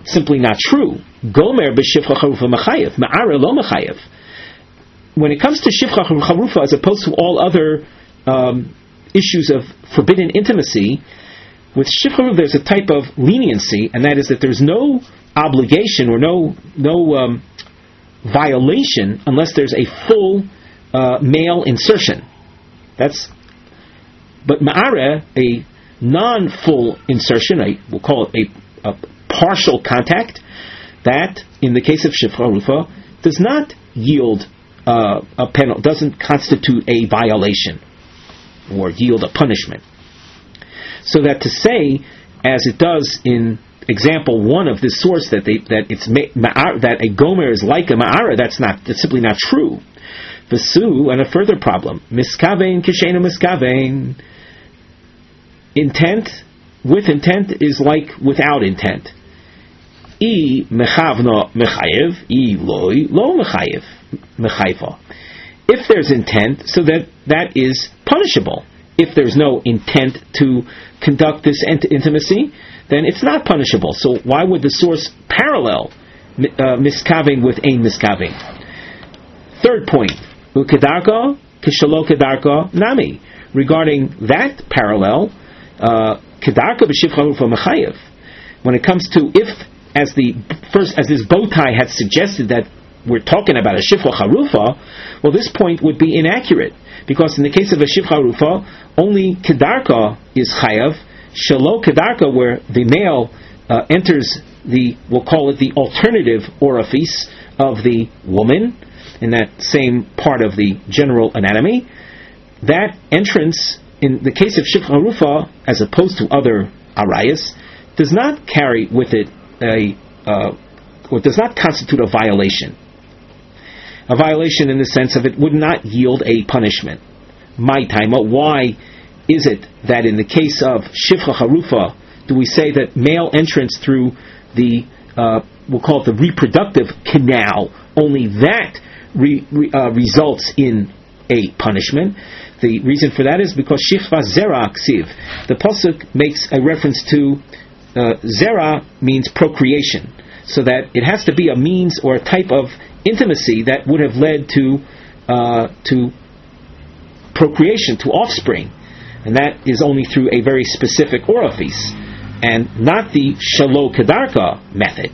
simply not true. Gomer b'shifcha charufa mechayev, ma'ara lo mechayev. When it comes to shifcha charufa, as opposed to all other um, issues of forbidden intimacy, with shifcha charufa there's a type of leniency, and that is that there's no obligation or no no um, violation unless there's a full uh, male insertion. That's but ma'ara, a non-full insertion, a, we'll call it a, a partial contact, that in the case of shifcha charufa does not yield uh, a penalty, doesn't constitute a violation or yield a punishment. So that to say, as it does in example one of this source, that they, that it's ma'ara, that a gomer is like a ma'ara, that's not, that's simply not true. V'su, and a further problem, miskavein kishenu miskavein, intent with intent is like without intent. I mechavno mechayev, I loy lo mechayev mechayva. If there's intent, so that that is punishable. If there's no intent to conduct this int- intimacy, then it's not punishable. So why would the source parallel uh, miskaving with ein miskaving? Third point, ukedarka kishalo kedarka nami. Regarding that parallel, kedarka b'shifcha charufa mechayev. When it comes to if, as the first, as this bow tie had suggested that we're talking about a shifcha charufa, well, this point would be inaccurate, because in the case of a shifcha charufa, only kedarka is chayav, shelo kedarka, where the male uh, enters the, we'll call it the alternative orifice of the woman, in that same part of the general anatomy. That entrance, in the case of shifcha charufa, as opposed to other arayas, does not carry with it a, uh, or does not constitute a violation. A violation in the sense of it would not yield a punishment. My time, why is it that in the case of shifcha charufa do we say that male entrance through the, uh, we'll call it the reproductive canal, only that re, re, uh, results in a punishment? The reason for that is because shifcha zera ksiv. The pasuk makes a reference to uh, zera means procreation, so that it has to be a means or a type of intimacy that would have led to uh, to procreation, to offspring, and that is only through a very specific orifice, and not the shalo kedarka method.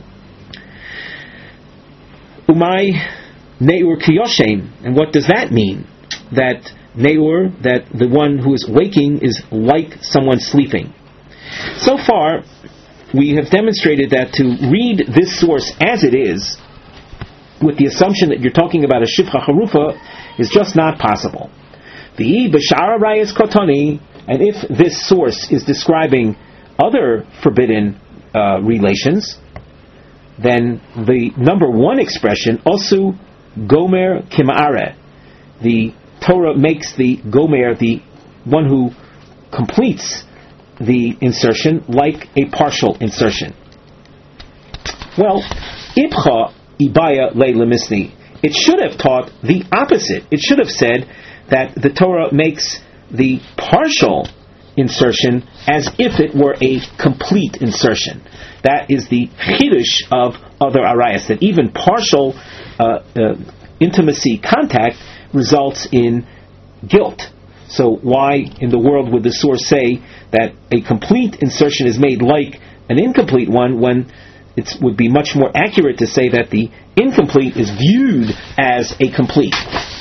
Umay neur kiyoshen, and what does that mean? That neur, that the one who is waking is like someone sleeping. So far, we have demonstrated that to read this source as it is, with the assumption that you're talking about a shifcha charufa, is just not possible. The b'shara rayas kotoni, and if this source is describing other forbidden uh, relations, then the number one expression, osu gomer kima'are, the Torah makes the gomer, the one who completes the insertion, like a partial insertion. Well, ibcha ibaya le'lemisni, it should have taught the opposite. It should have said that the Torah makes the partial insertion as if it were a complete insertion. That is the chidush of other arayas, that even partial uh, uh, intimacy contact results in guilt. So why in the world would the source say that a complete insertion is made like an incomplete one, when it would be much more accurate to say that the incomplete is viewed as a complete?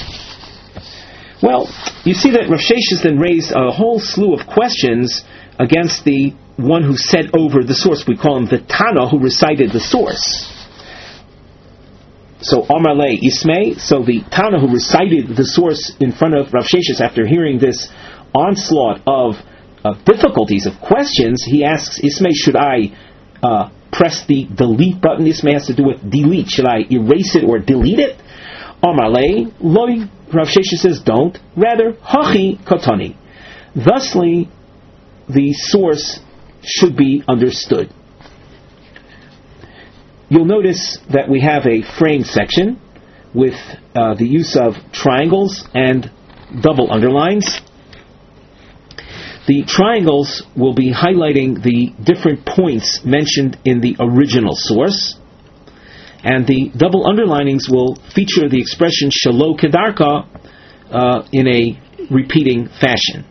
Well, you see that Rav Sheshes then raised a whole slew of questions against the one who said over the source. We call him the Tana who recited the source. So Amar Le Ismay, so the Tana who recited the source in front of Rav Sheshes, after hearing this onslaught of, of difficulties, of questions, he asks Ismay, should I uh, press the delete button? Ismay has to do with delete. Should I erase it or delete it? Amar Le Loi, Rav Sheshes says, don't. Rather, Hachi Kotani. Thusly, the source should be understood. You'll notice that we have a frame section with uh, the use of triangles and double underlines. The triangles will be highlighting the different points mentioned in the original source, and the double underlinings will feature the expression shelo kedarka uh, in a repeating fashion.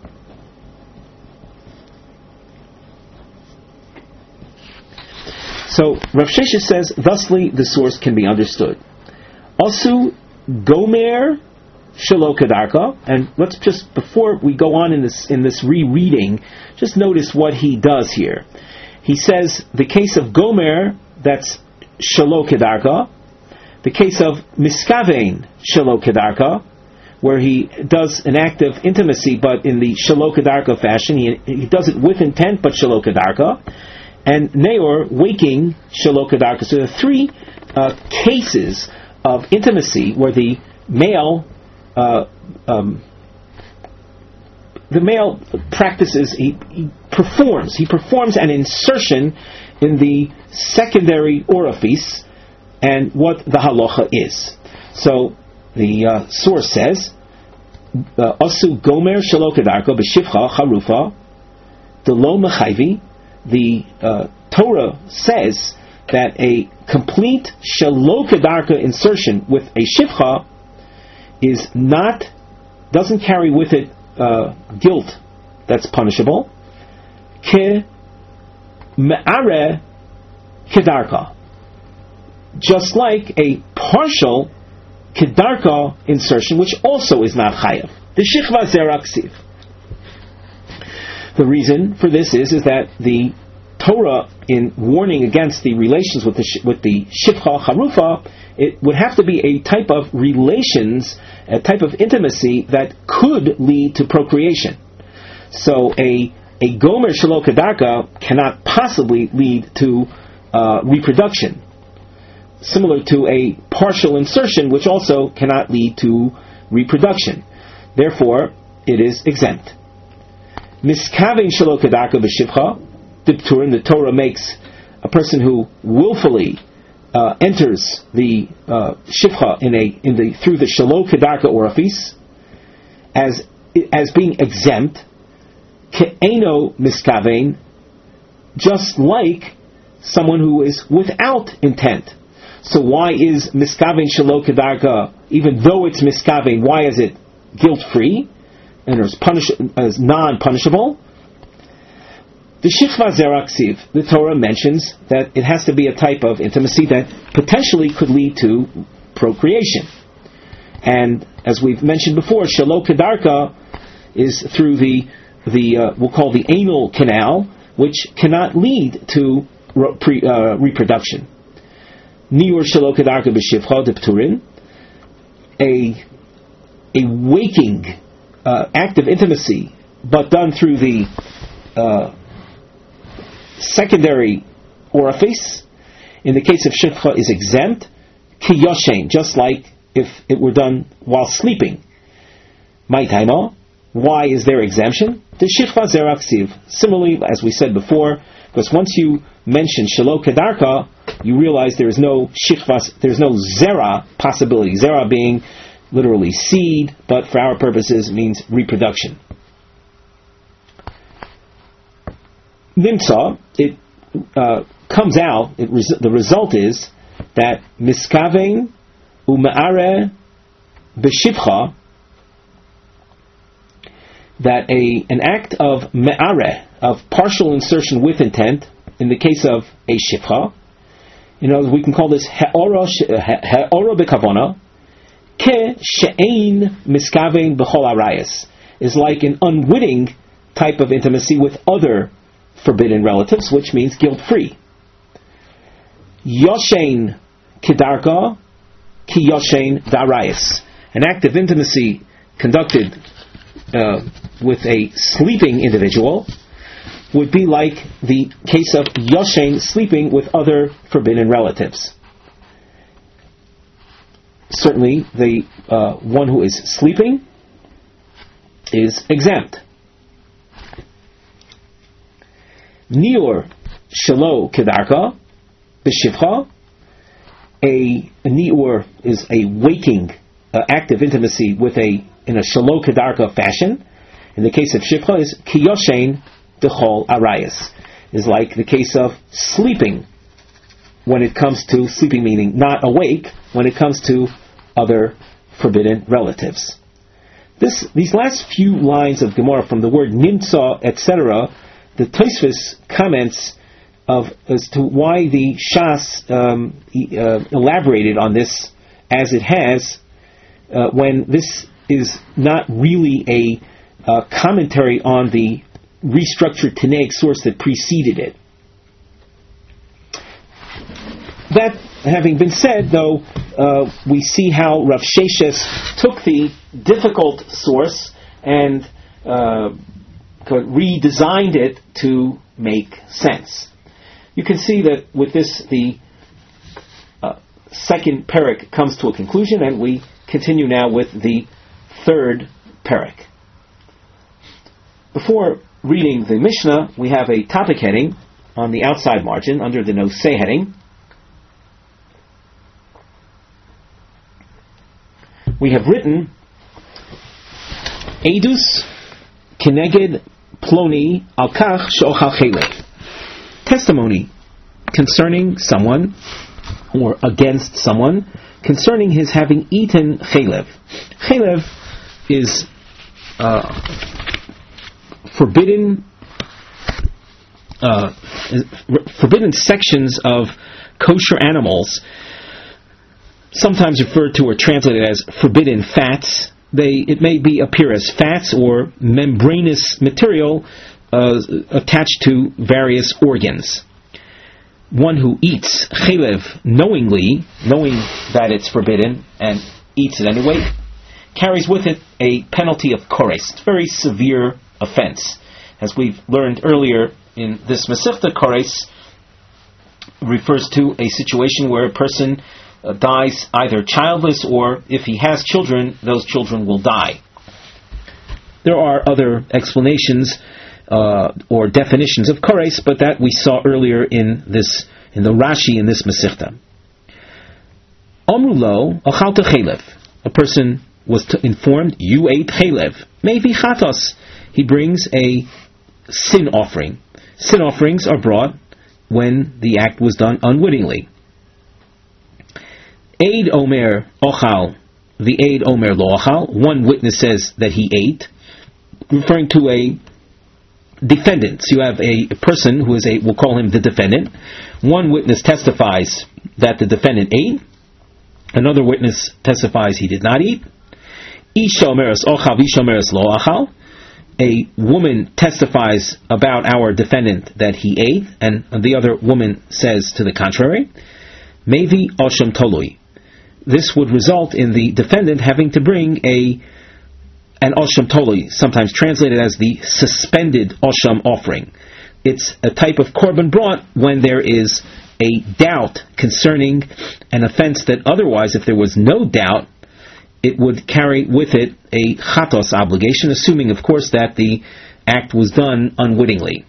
So Rav Sheshes says, thusly the source can be understood. Asu gomer shelo kedarka, and let's just, before we go on in this in this rereading, just notice what he does here. He says the case of gomer, that's shelo kedarka. The case of miskavein shelo kedarka, where he does an act of intimacy, but in the shelo kedarka fashion, he, he does it with intent, but shelo kedarka. And neor, waking shelo kedarka. So there are three uh, cases of intimacy where the male, uh, um, the male practices, he, he performs, he performs an insertion in the secondary orifice, and what the halacha is. So the uh, source says, "Asu gomer shelo kedarka b'shivcha charufa delo mechayvi." The uh, Torah says that a complete shelo kedarka insertion with a shivcha is not, doesn't carry with it uh, guilt that's punishable. Ke me'are kedarka, just like a partial kedarka insertion, which also is not chayav. The shivcha zeraksiv. The reason for this is, is that the Torah, in warning against the relations with the with the shivcha charufa, it would have to be a type of relations, a type of intimacy that could lead to procreation. So a a gomer shelo kedarka cannot possibly lead to uh, reproduction, similar to a partial insertion, which also cannot lead to reproduction. Therefore, it is exempt. Miskavein shelo kedarka b'shivcha dipturin. The Torah makes a person who willfully uh, enters the uh, shivcha in a in the through the shelo kedarka orifice as as being exempt. Ke'eno miskavein, just like someone who is without intent. So why is miskavein shelo kedarka, even though it's miskavein, why is it guilt free and is punish as non-punishable? The shivcha zeraksiv, the Torah mentions that it has to be a type of intimacy that potentially could lead to procreation. And as we've mentioned before, shelo kedarka is through the the uh, we'll call the anal canal, which cannot lead to re- pre, uh, reproduction. Niur shelo kedarka b'shivcha depturin, a a waking uh, act of intimacy, but done through the uh, secondary orifice, in the case of shivcha, is exempt. Ki yoshein, just like if it were done while sleeping. My taima, why is there exemption? The shivcha zeraksiv. Similarly, as we said before, because once you mention shelo kedarka, you realize there is no shivcha, there is no zera possibility. Zera being literally seed, but for our purposes means reproduction. Nimtza, it uh, comes out, it res- the result is that miskavein u'me'are b'shivcha, that a an act of me'are, of partial insertion with intent, in the case of a shivcha, you know, we can call this ha'ora b'kavona, ke she'ein miskavein b'chol arayas, is like an unwitting type of intimacy with other forbidden relatives, which means guilt-free. Yoshein kedarka ki yoshein darayas, an act of intimacy conducted uh, with a sleeping individual would be like the case of yoshein, sleeping with other forbidden relatives. Certainly, the uh, one who is sleeping is exempt. Niur shelo kedarka b'shivcha, a, a niur is a waking uh, act of intimacy with a in a shelo kedarka fashion, In the case of Shipcha, is kiyoshein dechol arayas, is like the case of sleeping when it comes to sleeping, meaning not awake when it comes to other forbidden relatives. This, these last few lines of Gemara from the word nimtza, et cetera, the Tosfos comments of as to why the Shas um, uh, elaborated on this as it has, uh, when this is not really a uh, commentary on the restructured Tanaic source that preceded it. That having been said, though, uh, we see how Rav Sheshes took the difficult source and uh, redesigned it to make sense. You can see that with this, the uh, second parak comes to a conclusion, and we continue now with the third parak. Before reading the Mishnah, we have a topic heading on the outside margin under the Nosei heading. We have written Eidus Keneged Ploni Al Kach She'ochal Chelev, testimony concerning someone or against someone concerning his having eaten chelev. Chelev is uh, forbidden uh, forbidden sections of kosher animals, sometimes referred to or translated as forbidden fats. They it may be appear as fats or membranous material uh, attached to various organs. One who eats chelev knowingly, knowing that it's forbidden, and eats it anyway, carries with it a penalty of kores. It's a very severe offense. As we've learned earlier in this Masechta, kores refers to a situation where a person Uh, dies either childless, or if he has children, those children will die. There are other explanations uh, or definitions of kores, but that we saw earlier in this in the Rashi in this Masechta. Amru lo achalta chelev. A person was t- informed, you ate chelev. Maybe chatos. He brings a sin offering. Sin offerings are brought when the act was done unwittingly. Aid Omer Ochal, the Aid Omer Lo Ochal, one witness says that he ate, referring to a defendant. So you have a, a person who is a, we'll call him the defendant. One witness testifies that the defendant ate. Another witness testifies he did not eat. Isha Omeres Ochal, Isha Omeres Lo Ochal. A woman testifies about our defendant that he ate, and the other woman says to the contrary. Mevi Osham Tolui. This would result in the defendant having to bring a an Osham Tolui, sometimes translated as the suspended Osham offering. It's a type of korban brought when there is a doubt concerning an offense that otherwise, if there was no doubt, it would carry with it a chatos obligation, assuming, of course, that the act was done unwittingly.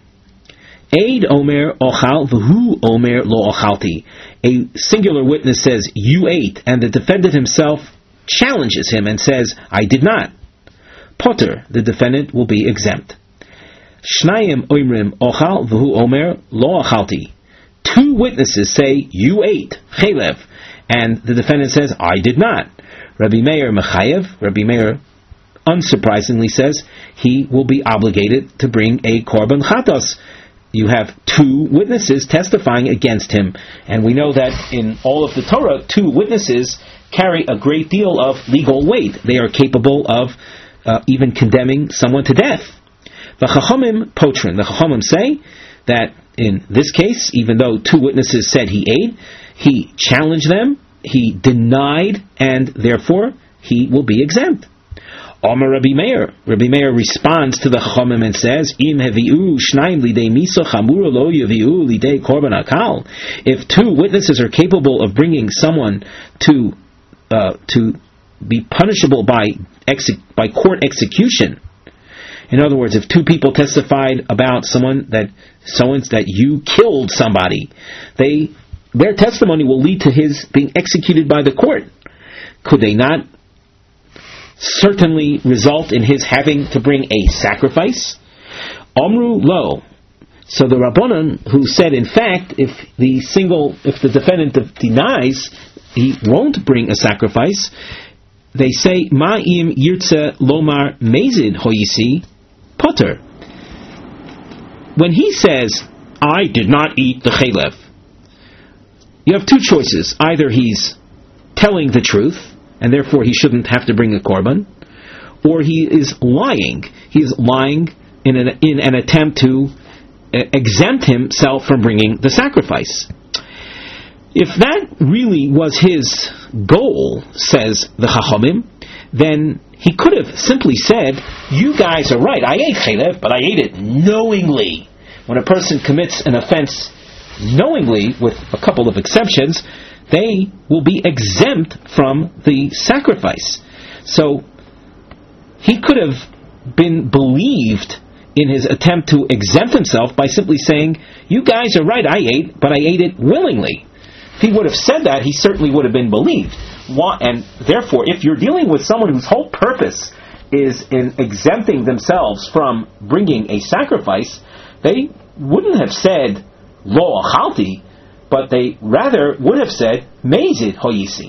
Aid Omer Ochal v'hu Omer Lo Ochalti. A singular witness says, you ate, and the defendant himself challenges him and says, I did not. Potter, the defendant will be exempt. Shnayim Oimrim Ochal v'hu Omer Lo Ochalti. Two witnesses say, you ate, chelev, and the defendant says, I did not. Rabbi Meir Mechayev, Rabbi Meir unsurprisingly says, he will be obligated to bring a korban chatos. You have two witnesses testifying against him. And we know that in all of the Torah, two witnesses carry a great deal of legal weight. They are capable of uh, even condemning someone to death. The Chachamim potrin. The Chachamim say that in this case, even though two witnesses said he ate, he challenged them, he denied, and therefore he will be exempt. Omer Rabbi Meir. Rabbi Meir responds to the Chachamim and says, Im hevi'u shnayim lidei miso chamura lo yevi'u lidei korban akal. If two witnesses are capable of bringing someone to uh, to be punishable by exe- by court execution, in other words, if two people testified about someone that someone's that you killed somebody, they their testimony will lead to his being executed by the court. Could they not certainly result in his having to bring a sacrifice? Omru lo. So the Rabbanan, who said, in fact, if the single, if the defendant denies, he won't bring a sacrifice, they say, Ma'im yirtze lomar mezid hoyisi potter. When he says, I did not eat the chaylev, you have two choices. Either he's telling the truth, and therefore he shouldn't have to bring a korban, or he is lying. He is lying in an, in an attempt to exempt himself from bringing the sacrifice. If that really was his goal, says the Chachamim, then he could have simply said, you guys are right, I ate chaylev, but I ate it knowingly. When a person commits an offense knowingly, with a couple of exceptions, they will be exempt from the sacrifice. So he could have been believed in his attempt to exempt himself by simply saying, you guys are right, I ate, but I ate it willingly. If he would have said that, he certainly would have been believed. And therefore, if you're dealing with someone whose whole purpose is in exempting themselves from bringing a sacrifice, they wouldn't have said, lo achalti, but they rather would have said, mezid hoyisi.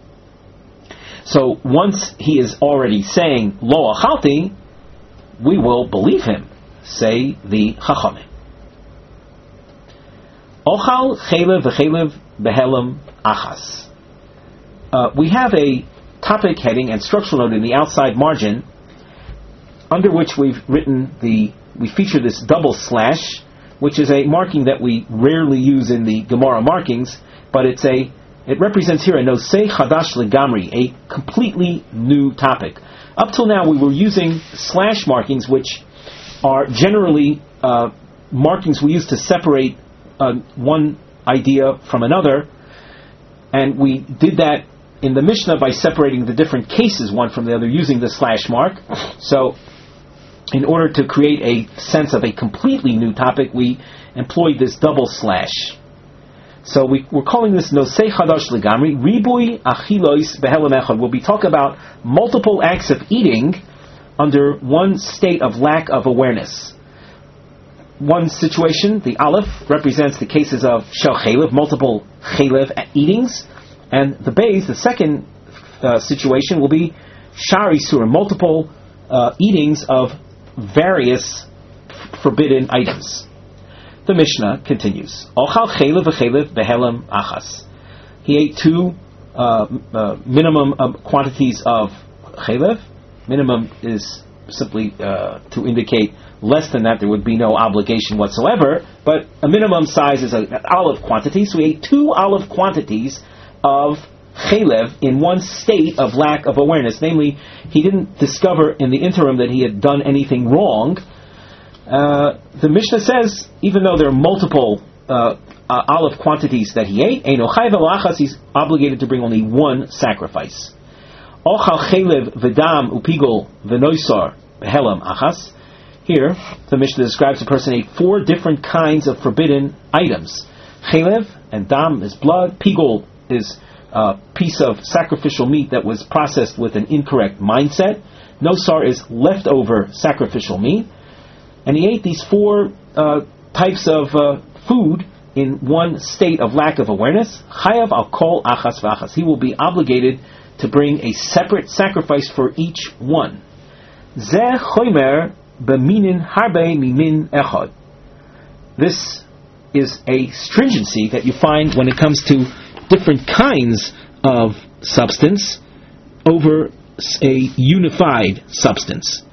So once he is already saying, lo achalti, we will believe him, say the Chachamim. Ochal chaylev v'chaylev behelam achas. Uh, we have a topic heading and structural note in the outside margin, under which we've written the, we feature this double slash, which is a marking that we rarely use in the Gemara markings, but it's a, it represents here a nosei chadash legamri, a completely new topic. Up till now we were using slash markings, which are generally uh, markings we use to separate uh, one idea from another, and we did that in the Mishnah by separating the different cases one from the other using the slash mark. So in order to create a sense of a completely new topic, we employed this double slash. So we, we're calling this Nosei Chadash Legamri, Ribui Achilois Behelam Echad. We'll be talking about multiple acts of eating under one state of lack of awareness. One situation, the Aleph, represents the cases of Shel Chaylev, multiple Chaylev eatings, and the Beis, the second uh, situation, will be Shari Surah, multiple uh, eatings of various forbidden items. The Mishnah continues. Ochal chaylev v'chaylev behelam achas. He ate two uh, uh, minimum um, quantities of chaylev. Minimum is simply uh, to indicate less than that there would be no obligation whatsoever, but a minimum size is an olive quantity, so he ate two olive quantities of chaylev in one state of lack of awareness. Namely, he didn't discover in the interim that he had done anything wrong. Uh, the Mishnah says, even though there are multiple uh, uh, olive quantities that he ate, Eino chayv elachas, he's obligated to bring only one sacrifice. Ochal chaylev v'dam upigol v'noisar behelam achas. Here, the Mishnah describes a person ate four different kinds of forbidden items. Chaylev and dam is blood. Pigol is a piece of sacrificial meat that was processed with an incorrect mindset. Nosar is leftover sacrificial meat. And he ate these four uh, types of uh, food in one state of lack of awareness. Chayav al kol achas v'achas. He will be obligated to bring a separate sacrifice for each one. Zeh chomer b'minin harbe mimin echad. This is a stringency that you find when it comes to different kinds of substance over a unified substance.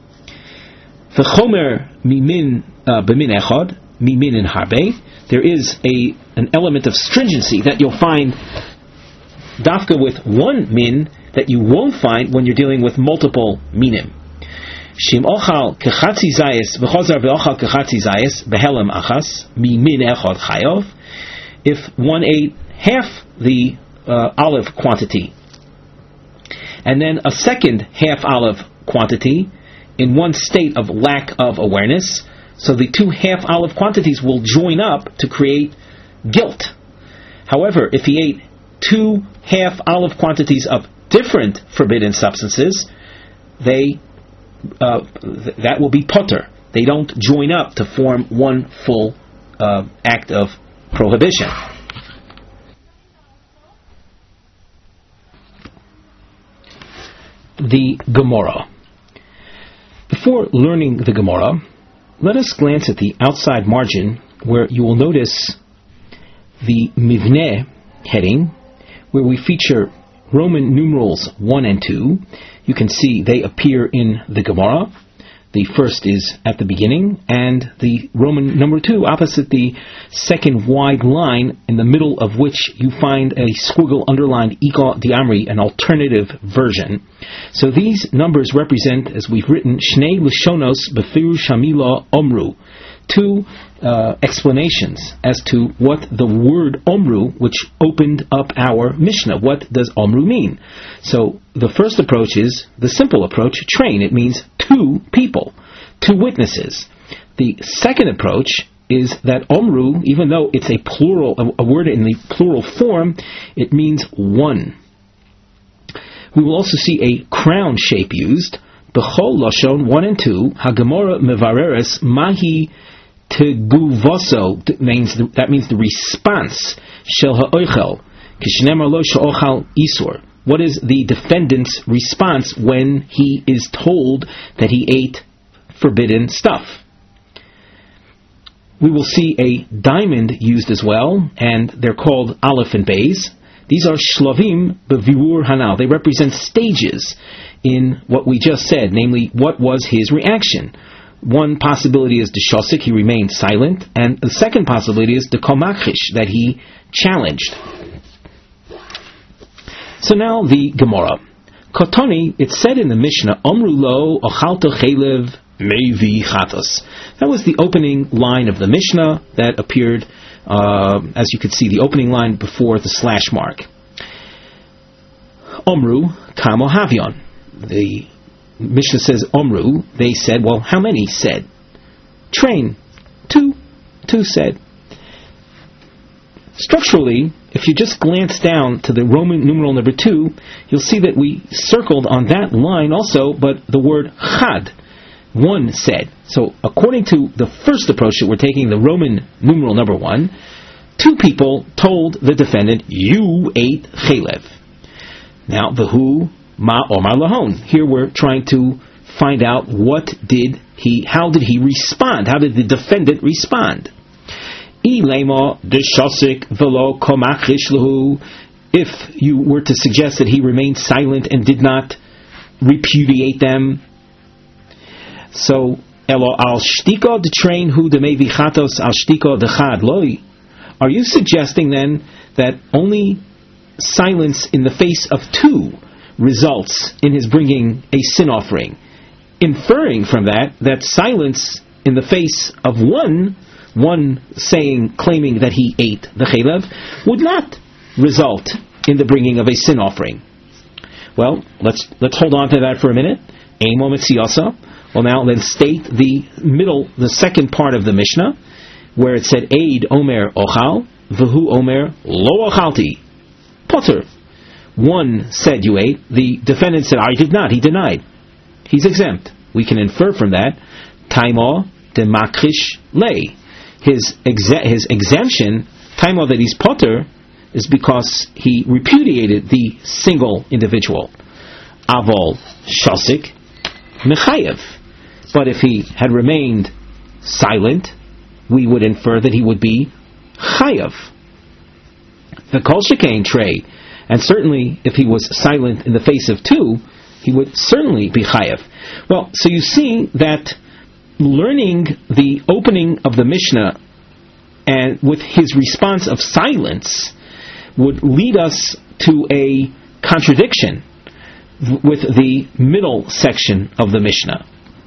V'chomer mimin b'min echad, mimin in harbe. There is a an element of stringency that you'll find dafka with one min that you won't find when you're dealing with multiple minim. Shim ochal kechatzi zayis v'chozar v'ochal kechatzi zayis behelam achas mimin echad chayov. If one ate half the uh, olive quantity and then a second half olive quantity in one state of lack of awareness, so the two half olive quantities will join up to create guilt. However, if he ate two half olive quantities of different forbidden substances, they uh, th- that will be potter. They don't join up to form one full uh, act of prohibition. The Gemara. Before learning the Gemara, let us glance at the outside margin where you will notice the Mivneh heading, where we feature Roman numerals one and two. You can see they appear in the Gemara. The first is at the beginning, and the Roman number two opposite the second wide line, in the middle of which you find a squiggle underlined Ika Diamri, an alternative version. So these numbers represent, as we've written, Shnei Lishonos Befirush Hamila Omru, two uh, explanations as to what the word Omru, which opened up our Mishnah. What does Omru mean? So the first approach is the simple approach, train. It means two people, two witnesses. The second approach is that Omru, even though it's a plural, a, a word in the plural form, it means one. We will also see a crown shape used. Bechol Lashon one and two, Hagemora Mevareres Mahi Teguvoso, means the, that means the response. Shel ha'oichel kishnemar lo she'ochal isur. What is the defendant's response when he is told that he ate forbidden stuff? We will see a diamond used as well, and they're called aleph and beis. These are shlavim bevivur hanal. They represent stages in what we just said, namely, what was his reaction? One possibility is the shosik, he remained silent, and the second possibility is the komakhish, that he challenged. So now the Gemara. Kotoni, it said in the Mishnah, Omru lo ochalto chelev mevi chatos. That was the opening line of the Mishnah that appeared, uh, as you could see, the opening line before the slash mark. Omru kamo havion. The Mishnah says Omru, they said, well, how many said? Train. Two. Two said. Structurally, if you just glance down to the Roman numeral number two, you'll see that we circled on that line also, but the word chad, one said. So according to the first approach that we're taking, the Roman numeral number one, two people told the defendant, you ate chelev. Now, the who, ma omar lahon. Here we're trying to find out what did he, how did he respond? How did the defendant respond? If you were to suggest that he remained silent and did not repudiate them, so elo al shtiko de train hu de mevi chatos al shtiko de chad loi. Are you suggesting then that only silence in the face of two results in his bringing a sin offering, inferring from that that silence in the face of one, one saying, claiming that he ate the chelev, would not result in the bringing of a sin offering? Well, let's let's hold on to that for a minute. Eimo Mitziyasa. Well, now let's state the middle, the second part of the Mishnah, where it said, Eid Omer Ochal, V'hu Omer Lo Ochalti. Potter. One said you ate. The defendant said, I did not. He denied. He's exempt. We can infer from that, Taimo de Makrish Lei. His, exe- his exemption, Taimo that he's Potter, is because he repudiated the single individual. Avol Shosik Mechayev. But if he had remained silent, we would infer that he would be Chayev. The Kol Shekain Trey. And certainly, if he was silent in the face of two, he would certainly be chayav. Well, so you see that learning the opening of the Mishnah and with his response of silence would lead us to a contradiction with the middle section of the Mishnah.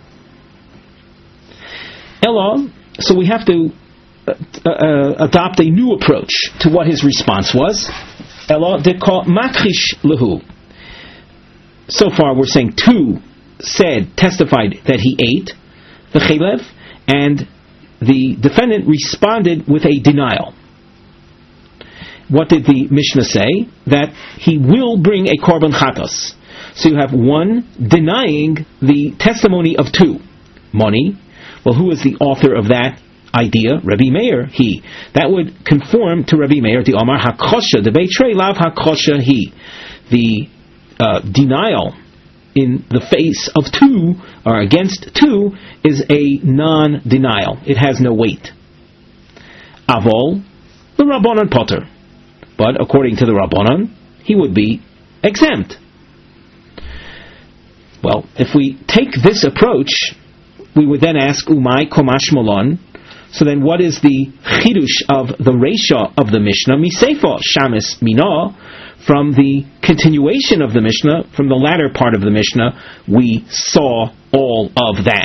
Ella, so we have to uh, uh, adopt a new approach to what his response was. Ella de call makrish lehu. So far, we're saying two said, testified that he ate the chelev, and the defendant responded with a denial. What did the Mishnah say? That he will bring a korban chatos. So you have one denying the testimony of two. Money. Well, who is the author of that idea? Rabbi Meir, he. That would conform to Rabbi Meir, the Omar HaKosha, the Beitrei Lav HaKosha, he. The uh, denial in the face of two, or against two, is a non-denial. It has no weight. Avol, the Rabbanan Potter. But according to the Rabbanan, he would be exempt. Well, if we take this approach, we would then ask, Umay Komash Molon, so then what is the chidush of the Reisha of the Mishnah? Miseifa Shamis Mina, from the continuation of the Mishnah, from the latter part of the Mishnah, we saw all of that.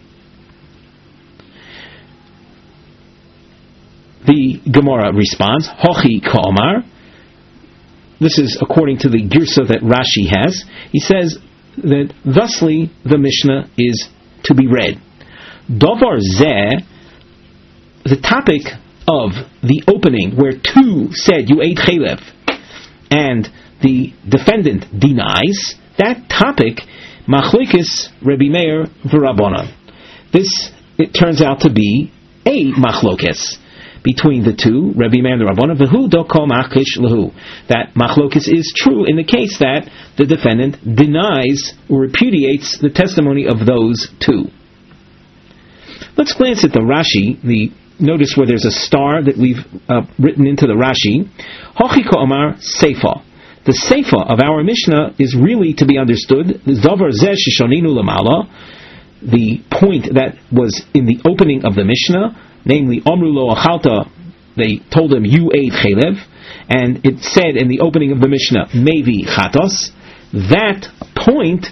The Gemara responds, Hochi Ka'omar. This is according to the Girsa that Rashi has. He says that thusly the Mishnah is to be read. Dovar Zeh, the topic of the opening where two said you ate chalev and the defendant denies, that topic, machlokes Rabbi Meir v'Rabbanan. This, it turns out to be a machlokes between the two, Rabbi Meir and the Rabbanan, v'hu doko machish lehu. That machlokes is true in the case that the defendant denies or repudiates the testimony of those two. Let's glance at the Rashi. The notice where there's a star that we've uh, written into the Rashi. Hochi Ka'omar Seifa. The Seifa of our Mishnah is really to be understood. Davar Zeh Shishoninu Lamala. The point that was in the opening of the Mishnah, namely Omru Lo Achalta, they told him you ate chalev, and it said in the opening of the Mishnah Mevi Chatos. That point,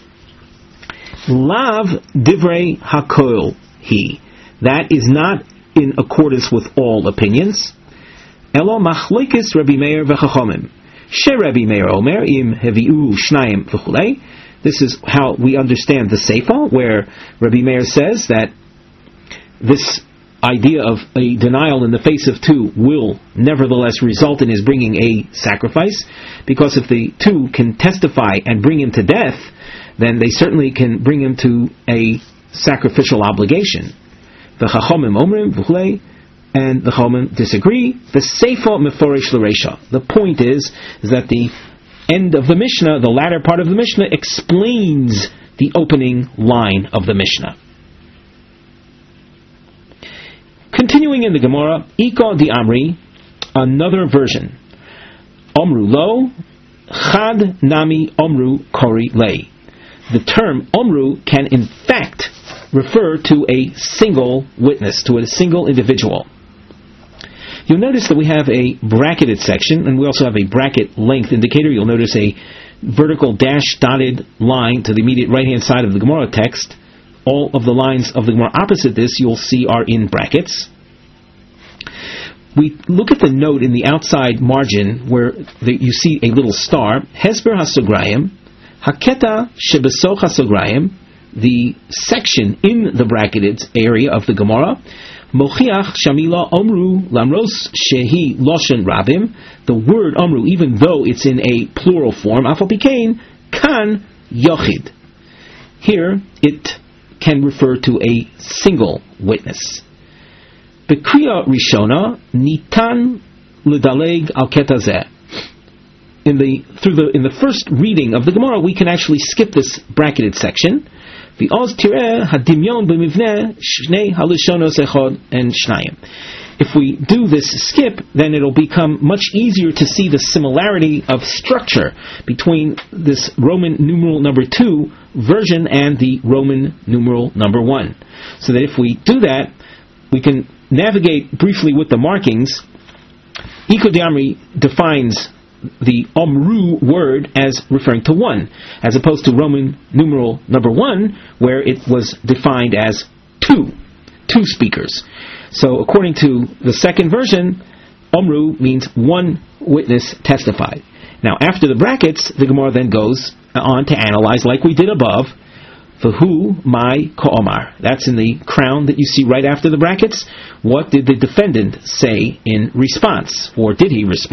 Lav Divrei Hakoil he. That is not in accordance with all opinions. Elo machlokes Rabbi Meir v'chachomim. She Rabbi Meir omer im heviu shnayim v'chulei. This is how we understand the Seifa, where Rabbi Meir says that this idea of a denial in the face of two will nevertheless result in his bringing a sacrifice, because if the two can testify and bring him to death, then they certainly can bring him to a sacrificial obligation. The Chachomim Omrim v'chulei, and the Chachomim disagree. The Seifa Meforish L'Reisha. The point is, is that the end of the Mishnah, the latter part of the Mishnah, explains the opening line of the Mishnah. Continuing in the Gemara, Iko di Amri, another version. Omru lo, Chad nami omru kori lei. The term omru can in fact refer to a single witness, to a single individual. You'll notice that we have a bracketed section, and we also have a bracket length indicator. You'll notice a vertical dash dotted line to the immediate right-hand side of the Gemara text. All of the lines of the Gemara opposite this, you'll see, are in brackets. We look at the note in the outside margin where the, you see a little star. Hesber HaSograyim, Haketa Shebesoch HaSograyim, the section in the bracketed area of the Gemara. Mochiach Shamila Omru Lamros Shehi Loshen Rabim. The word Omru, even though it's in a plural form, Afal Pikein Kan Yochid. Here it can refer to a single witness. Bekriya Rishona Nitan L'daleg Al Ketazeh. In the through the in the first reading of the Gemara, we can actually skip this bracketed section. V'oz tireh hadimyon b'mivneh shnei halishonos echad and shnayim. If we do this skip, then it'll become much easier to see the similarity of structure between this Roman numeral number two version and the Roman numeral number one. So that if we do that, we can navigate briefly with the markings. Iko D'Amri defines the Omru word as referring to one, as opposed to Roman numeral number one, where it was defined as two, two speakers. So according to the second version, Omru means one witness testified. Now after the brackets, the Gemara then goes on to analyze, like we did above, V'hu mai ka'omar. That's in the crown that you see right after the brackets. What did the defendant say in response? Or did he respond?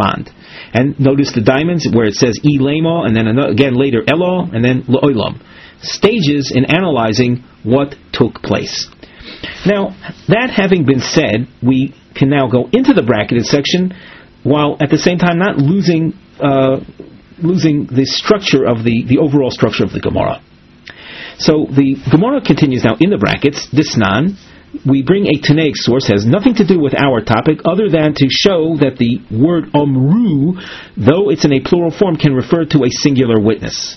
And notice the diamonds where it says E Lema, and then again later Elo, and then L'Olam. Stages in analyzing what took place. Now, that having been said, we can now go into the bracketed section, while at the same time not losing uh, losing the structure of the, the overall structure of the Gemara. So the Gemara continues now in the brackets, Disnan. We bring a Tanaic source, has nothing to do with our topic, other than to show that the word Omru, though it's in a plural form, can refer to a singular witness.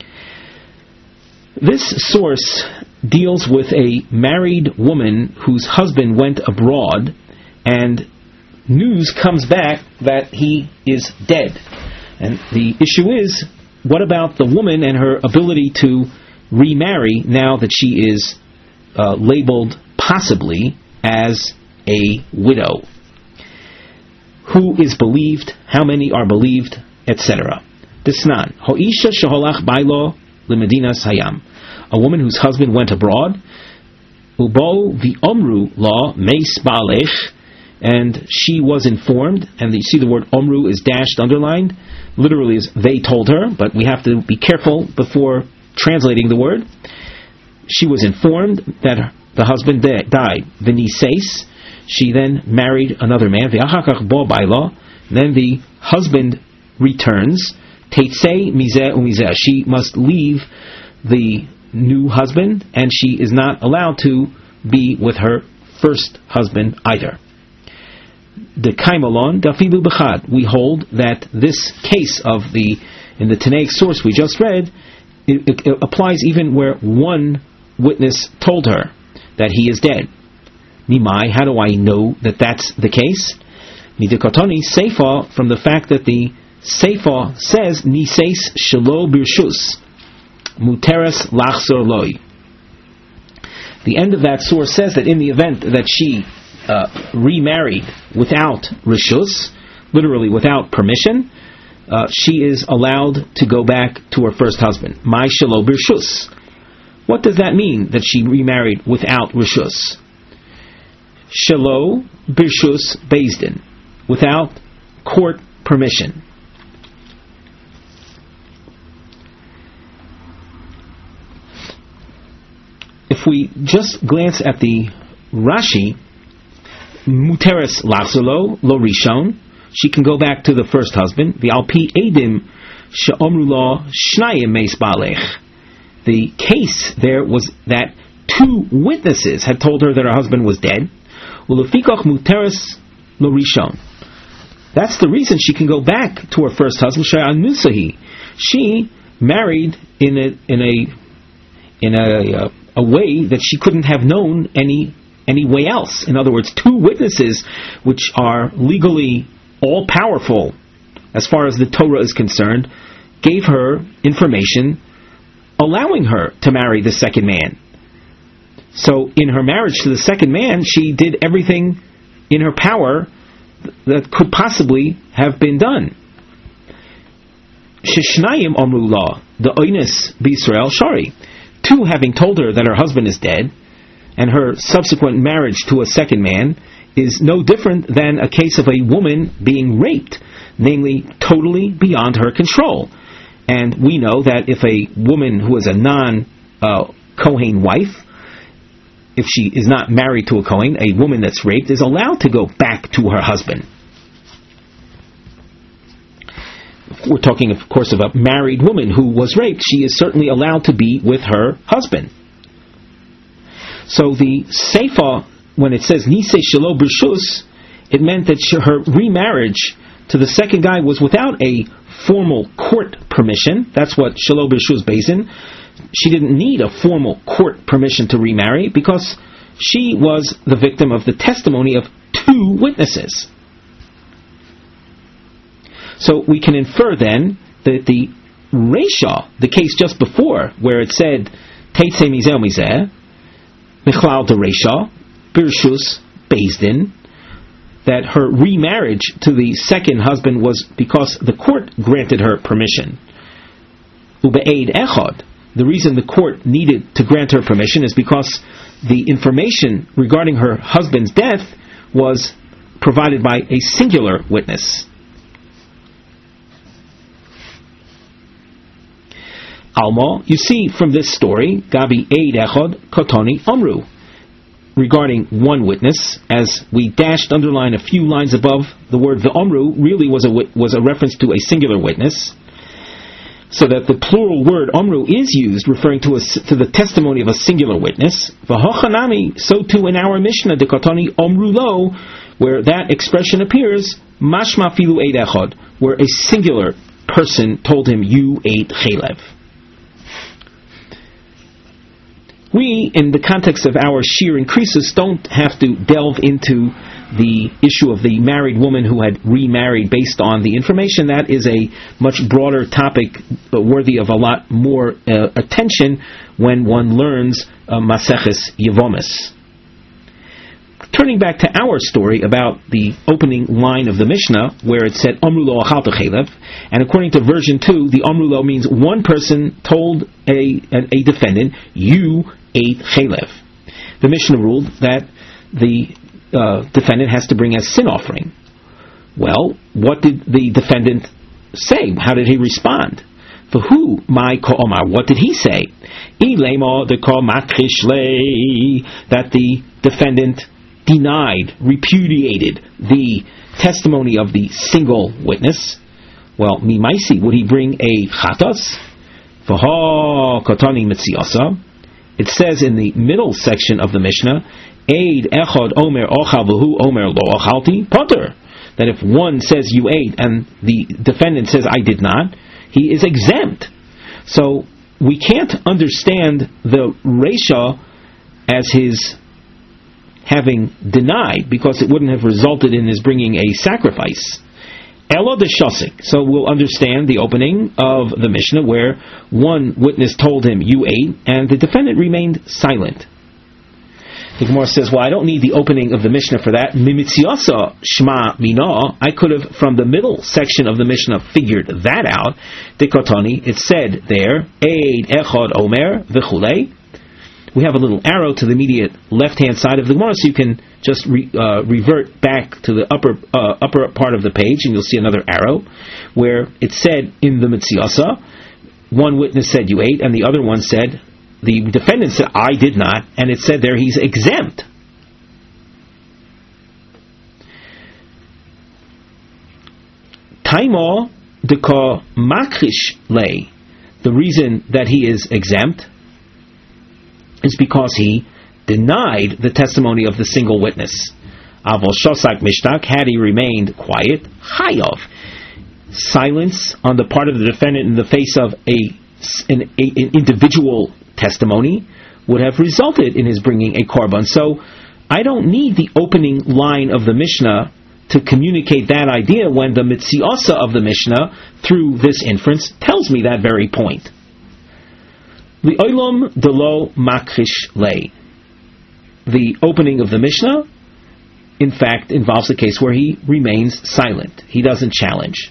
This source deals with a married woman whose husband went abroad, and news comes back that he is dead. And the issue is, what about the woman and her ability to remarry now that she is uh, labeled possibly as a widow? Who is believed? How many are believed? Etc. Disnan. Hoisha sheholach bailo lemedinas hayam. A woman whose husband went abroad. Ubo v'omru la meis baalech. And she was informed, and you see the word omru is dashed, underlined. Literally is they told her, but we have to be careful before translating the word. She was informed that the husband de- died. V'niseis. She then married another man. V'achakach bo baila. Then the husband returns. Teitzei mizeh umizeh. She must leave the new husband, and she is not allowed to be with her first husband either. The Kaimalon Dafilu Bechad. We hold that this case of the in the Tanaic source we just read, it, it, it applies even where one witness told her that he is dead. Nimai, how do I know that that's the case? Midikotoni Seifa, from the fact that the Seifa says Niseis Shelo Birshus Muteres Lachzor Loi. The end of that source says that in the event that she uh, remarried without Rishus, literally without permission, uh, she is allowed to go back to her first husband. Mai Shelo Birshus. What does that mean, that she remarried without Rishus? Shelo Birshus Bezdin, without court permission. If we just glance at the Rashi, Muteres Lachzolo Lo Rishon, she can go back to the first husband. The Alpi Edim She'omru Lo Shnayim Meis Balech. The case there was that two witnesses had told her that her husband was dead. Ulefikach Muteres Lo Rishon. That's the reason she can go back to her first husband. She'anusahi. She married in a in a in a uh, a way that she couldn't have known any any way else. In other words, two witnesses which are legally all powerful as far as the Torah is concerned gave her information allowing her to marry the second man. So in her marriage to the second man, she did everything in her power that could possibly have been done. Sheshnayim Omru La, the Oines B'Yisrael Shari. Two having told her that her husband is dead, and her subsequent marriage to a second man is no different than a case of a woman being raped, namely totally beyond her control. And we know that if a woman who is a non-Kohen uh, wife, if she is not married to a Kohen, a woman that's raped is allowed to go back to her husband. We're talking, of course, of a married woman who was raped. She is certainly allowed to be with her husband. So the Seifa, when it says Nisei Shelo B'Rshus, it meant that her remarriage to the second guy was without a formal court permission. That's what Shelo B'Rshus Bezdin. She didn't need a formal court permission to remarry because she was the victim of the testimony of two witnesses. So we can infer then that the Reisha, the case just before, where it said Teitzei Mizeh Mizeh, Michlal de Reisha, Birshus Bezdin, that her remarriage to the second husband was because the court granted her permission. Ube'ed Echad, the reason the court needed to grant her permission is because the information regarding her husband's death was provided by a singular witness. Alma, you see from this story, Gabi Eid Echad Kotoni Amru, regarding one witness, as we dashed underline a few lines above, the word the Amru really was a was a reference to a singular witness, so that the plural word Amru is used referring to a, to the testimony of a singular witness. V'hochanami, so too in our Mishnah, the Kotoni Amru Lo, where that expression appears, Mashma Filu Eid Echad, where a singular person told him, you ate chaylev. We, in the context of our shir increases, don't have to delve into the issue of the married woman who had remarried based on the information. That is a much broader topic, uh, worthy of a lot more uh, attention when one learns uh, Maseches Yevomis. Turning back to our story about the opening line of the Mishnah, where it said Amru lo achalta chaylev, and according to version two, the Amru lo means one person told a, a, a defendant, you ate chaylev. The Mishnah ruled that the uh, defendant has to bring a sin offering. Well, what did the defendant say? How did he respond? For who? My Omar. What did he say? Ilema de ko makrish le, that the defendant denied, repudiated the testimony of the single witness. Well, mimaisi, would he bring a chatas? V'ha katani mitziasa. It says in the middle section of the Mishnah, Eid echad omer ochal v'hu omer lo ochalti poter, that if one says you ate and the defendant says I did not, he is exempt. So we can't understand the Reisha as his having denied, because it wouldn't have resulted in his bringing a sacrifice. Elo de shosik. So we'll understand the opening of the Mishnah where one witness told him, you ate, and the defendant remained silent. The Gemara says, well, I don't need the opening of the Mishnah for that. Mimitziasa shma mina. I could have, from the middle section of the Mishnah, figured that out. Dikotani, it said there, Eid echad omer v'chulei. We have a little arrow to the immediate left-hand side of the Gemara, so you can just re, uh, revert back to the upper uh, upper part of the page, and you'll see another arrow where it said in the Mitziasa, one witness said you ate, and the other one said, the defendant said I did not, and it said there he's exempt. Taimo deka makrish lei. The reason that he is exempt is because he denied the testimony of the single witness. Avol shosak mishtak, had he remained quiet, chayav. Silence on the part of the defendant in the face of a an, a, an individual testimony would have resulted in his bringing a korban. So I don't need the opening line of the Mishnah to communicate that idea when the mitziasa of the Mishnah, through this inference, tells me that very point. L'olam delo makrish lei. The opening of the Mishnah, in fact, involves a case where he remains silent. He doesn't challenge.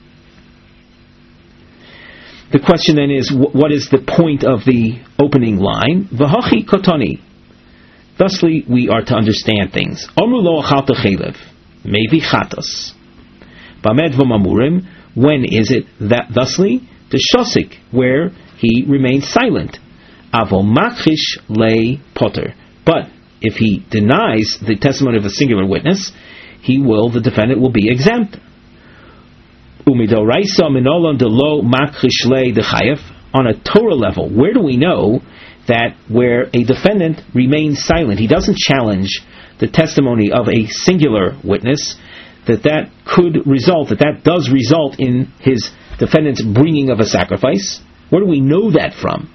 The question then is, what is the point of the opening line? V'hachi kotoni. Thusly, we are to understand things. Omru lo achalta chaylev. Maybe chatos. Bamed v'mamurim. When is it that thusly? The shosik, where he remains silent. Avo makrish lei poter. But if he denies the testimony of a singular witness, he will, the defendant will be exempt. Umidoraisa minolan delo makrish lei dechayev. On a Torah level, where do we know that where a defendant remains silent, he doesn't challenge the testimony of a singular witness, that that could result, that that does result in his defendant's bringing of a sacrifice? Where do we know that from?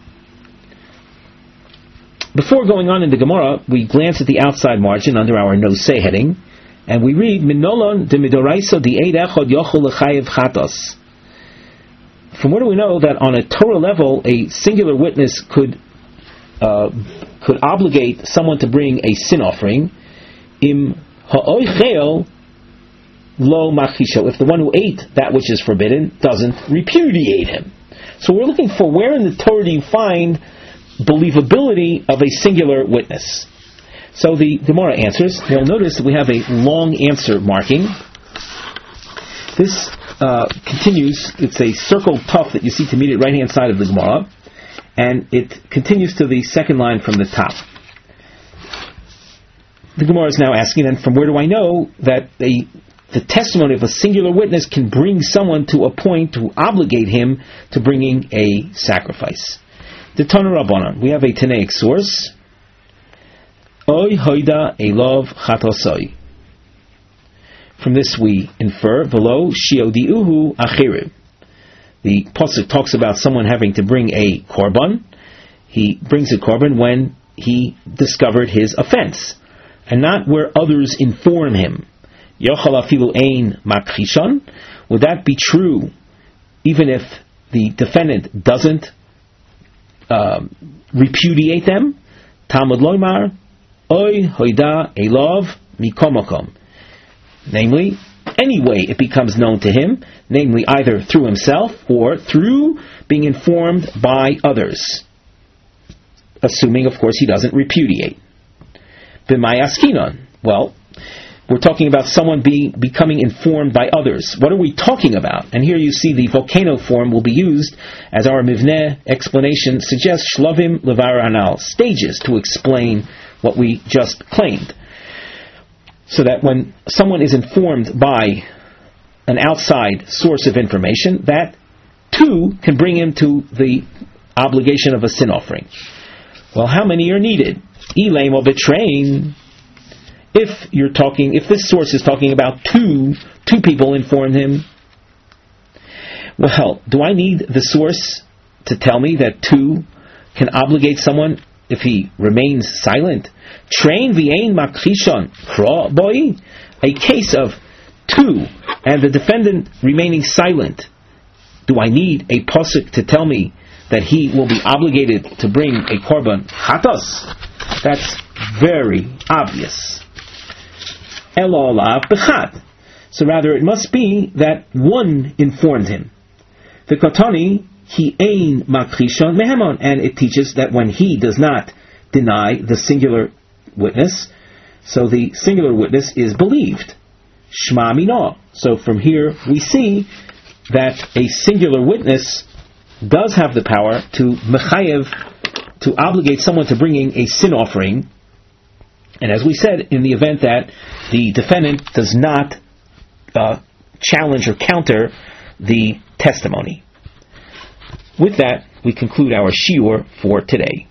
Before going on in the Gemara, we glance at the outside margin under our Nosei heading, and we read, Minolon de midoraisa di eid echad yochel lechayev chatos. From where do we know that on a Torah level, a singular witness could uh, could obligate someone to bring a sin offering? Im ha'oichel lo machisho. If the one who ate that which is forbidden doesn't repudiate him. So we're looking for where in the Torah do you find believability of a singular witness. So the Gemara answers. You'll notice that we have a long answer marking. This uh, continues. It's a circle tuf that you see to meet it right hand side of the Gemara, and it continues to the second line from the top. The Gemara is now asking, then, from where do I know that a, the testimony of a singular witness can bring someone to a point to obligate him to bringing a sacrifice? The Tana Rabbanan, we have a Tanaic source. Oy hoida elov chatosoi. From this we infer, velo shiodiuhu achirim. The pasuk talks about someone having to bring a korban. He brings a korban when he discovered his offense, and not where others inform him. Yochal afilu ein makhishan. Would that be true even if the defendant doesn't um, repudiate them? Talmud loymar oy hoida elov mikomakom. Namely, anyway it becomes known to him, namely either through himself or through being informed by others, assuming, of course, he doesn't repudiate. B'may askinon. Well, we're talking about someone being becoming informed by others. What are we talking about? And here you see the volcano form will be used, as our Mivneh explanation suggests, shlavim levar anal, stages to explain what we just claimed. So that when someone is informed by an outside source of information, that too can bring him to the obligation of a sin offering. Well, how many are needed? Elaim or betraying. If you're talking, if this source is talking about two, two people informed him, well, do I need the source to tell me that two can obligate someone if he remains silent? Train v'ein makhishon kra boy, a case of two and the defendant remaining silent. Do I need a pasuk to tell me that he will be obligated to bring a korban chatos? That's very obvious. Elo lav b'chat. So rather it must be that one informed him. The katani he ein makhishon mehemon, and it teaches that when he does not deny the singular witness, so the singular witness is believed. Shma mino. So from here we see that a singular witness does have the power to mechayev, to obligate someone to bringing a sin offering, and as we said, in the event that the defendant does not uh, challenge or counter the testimony. With that, we conclude our shiur for today.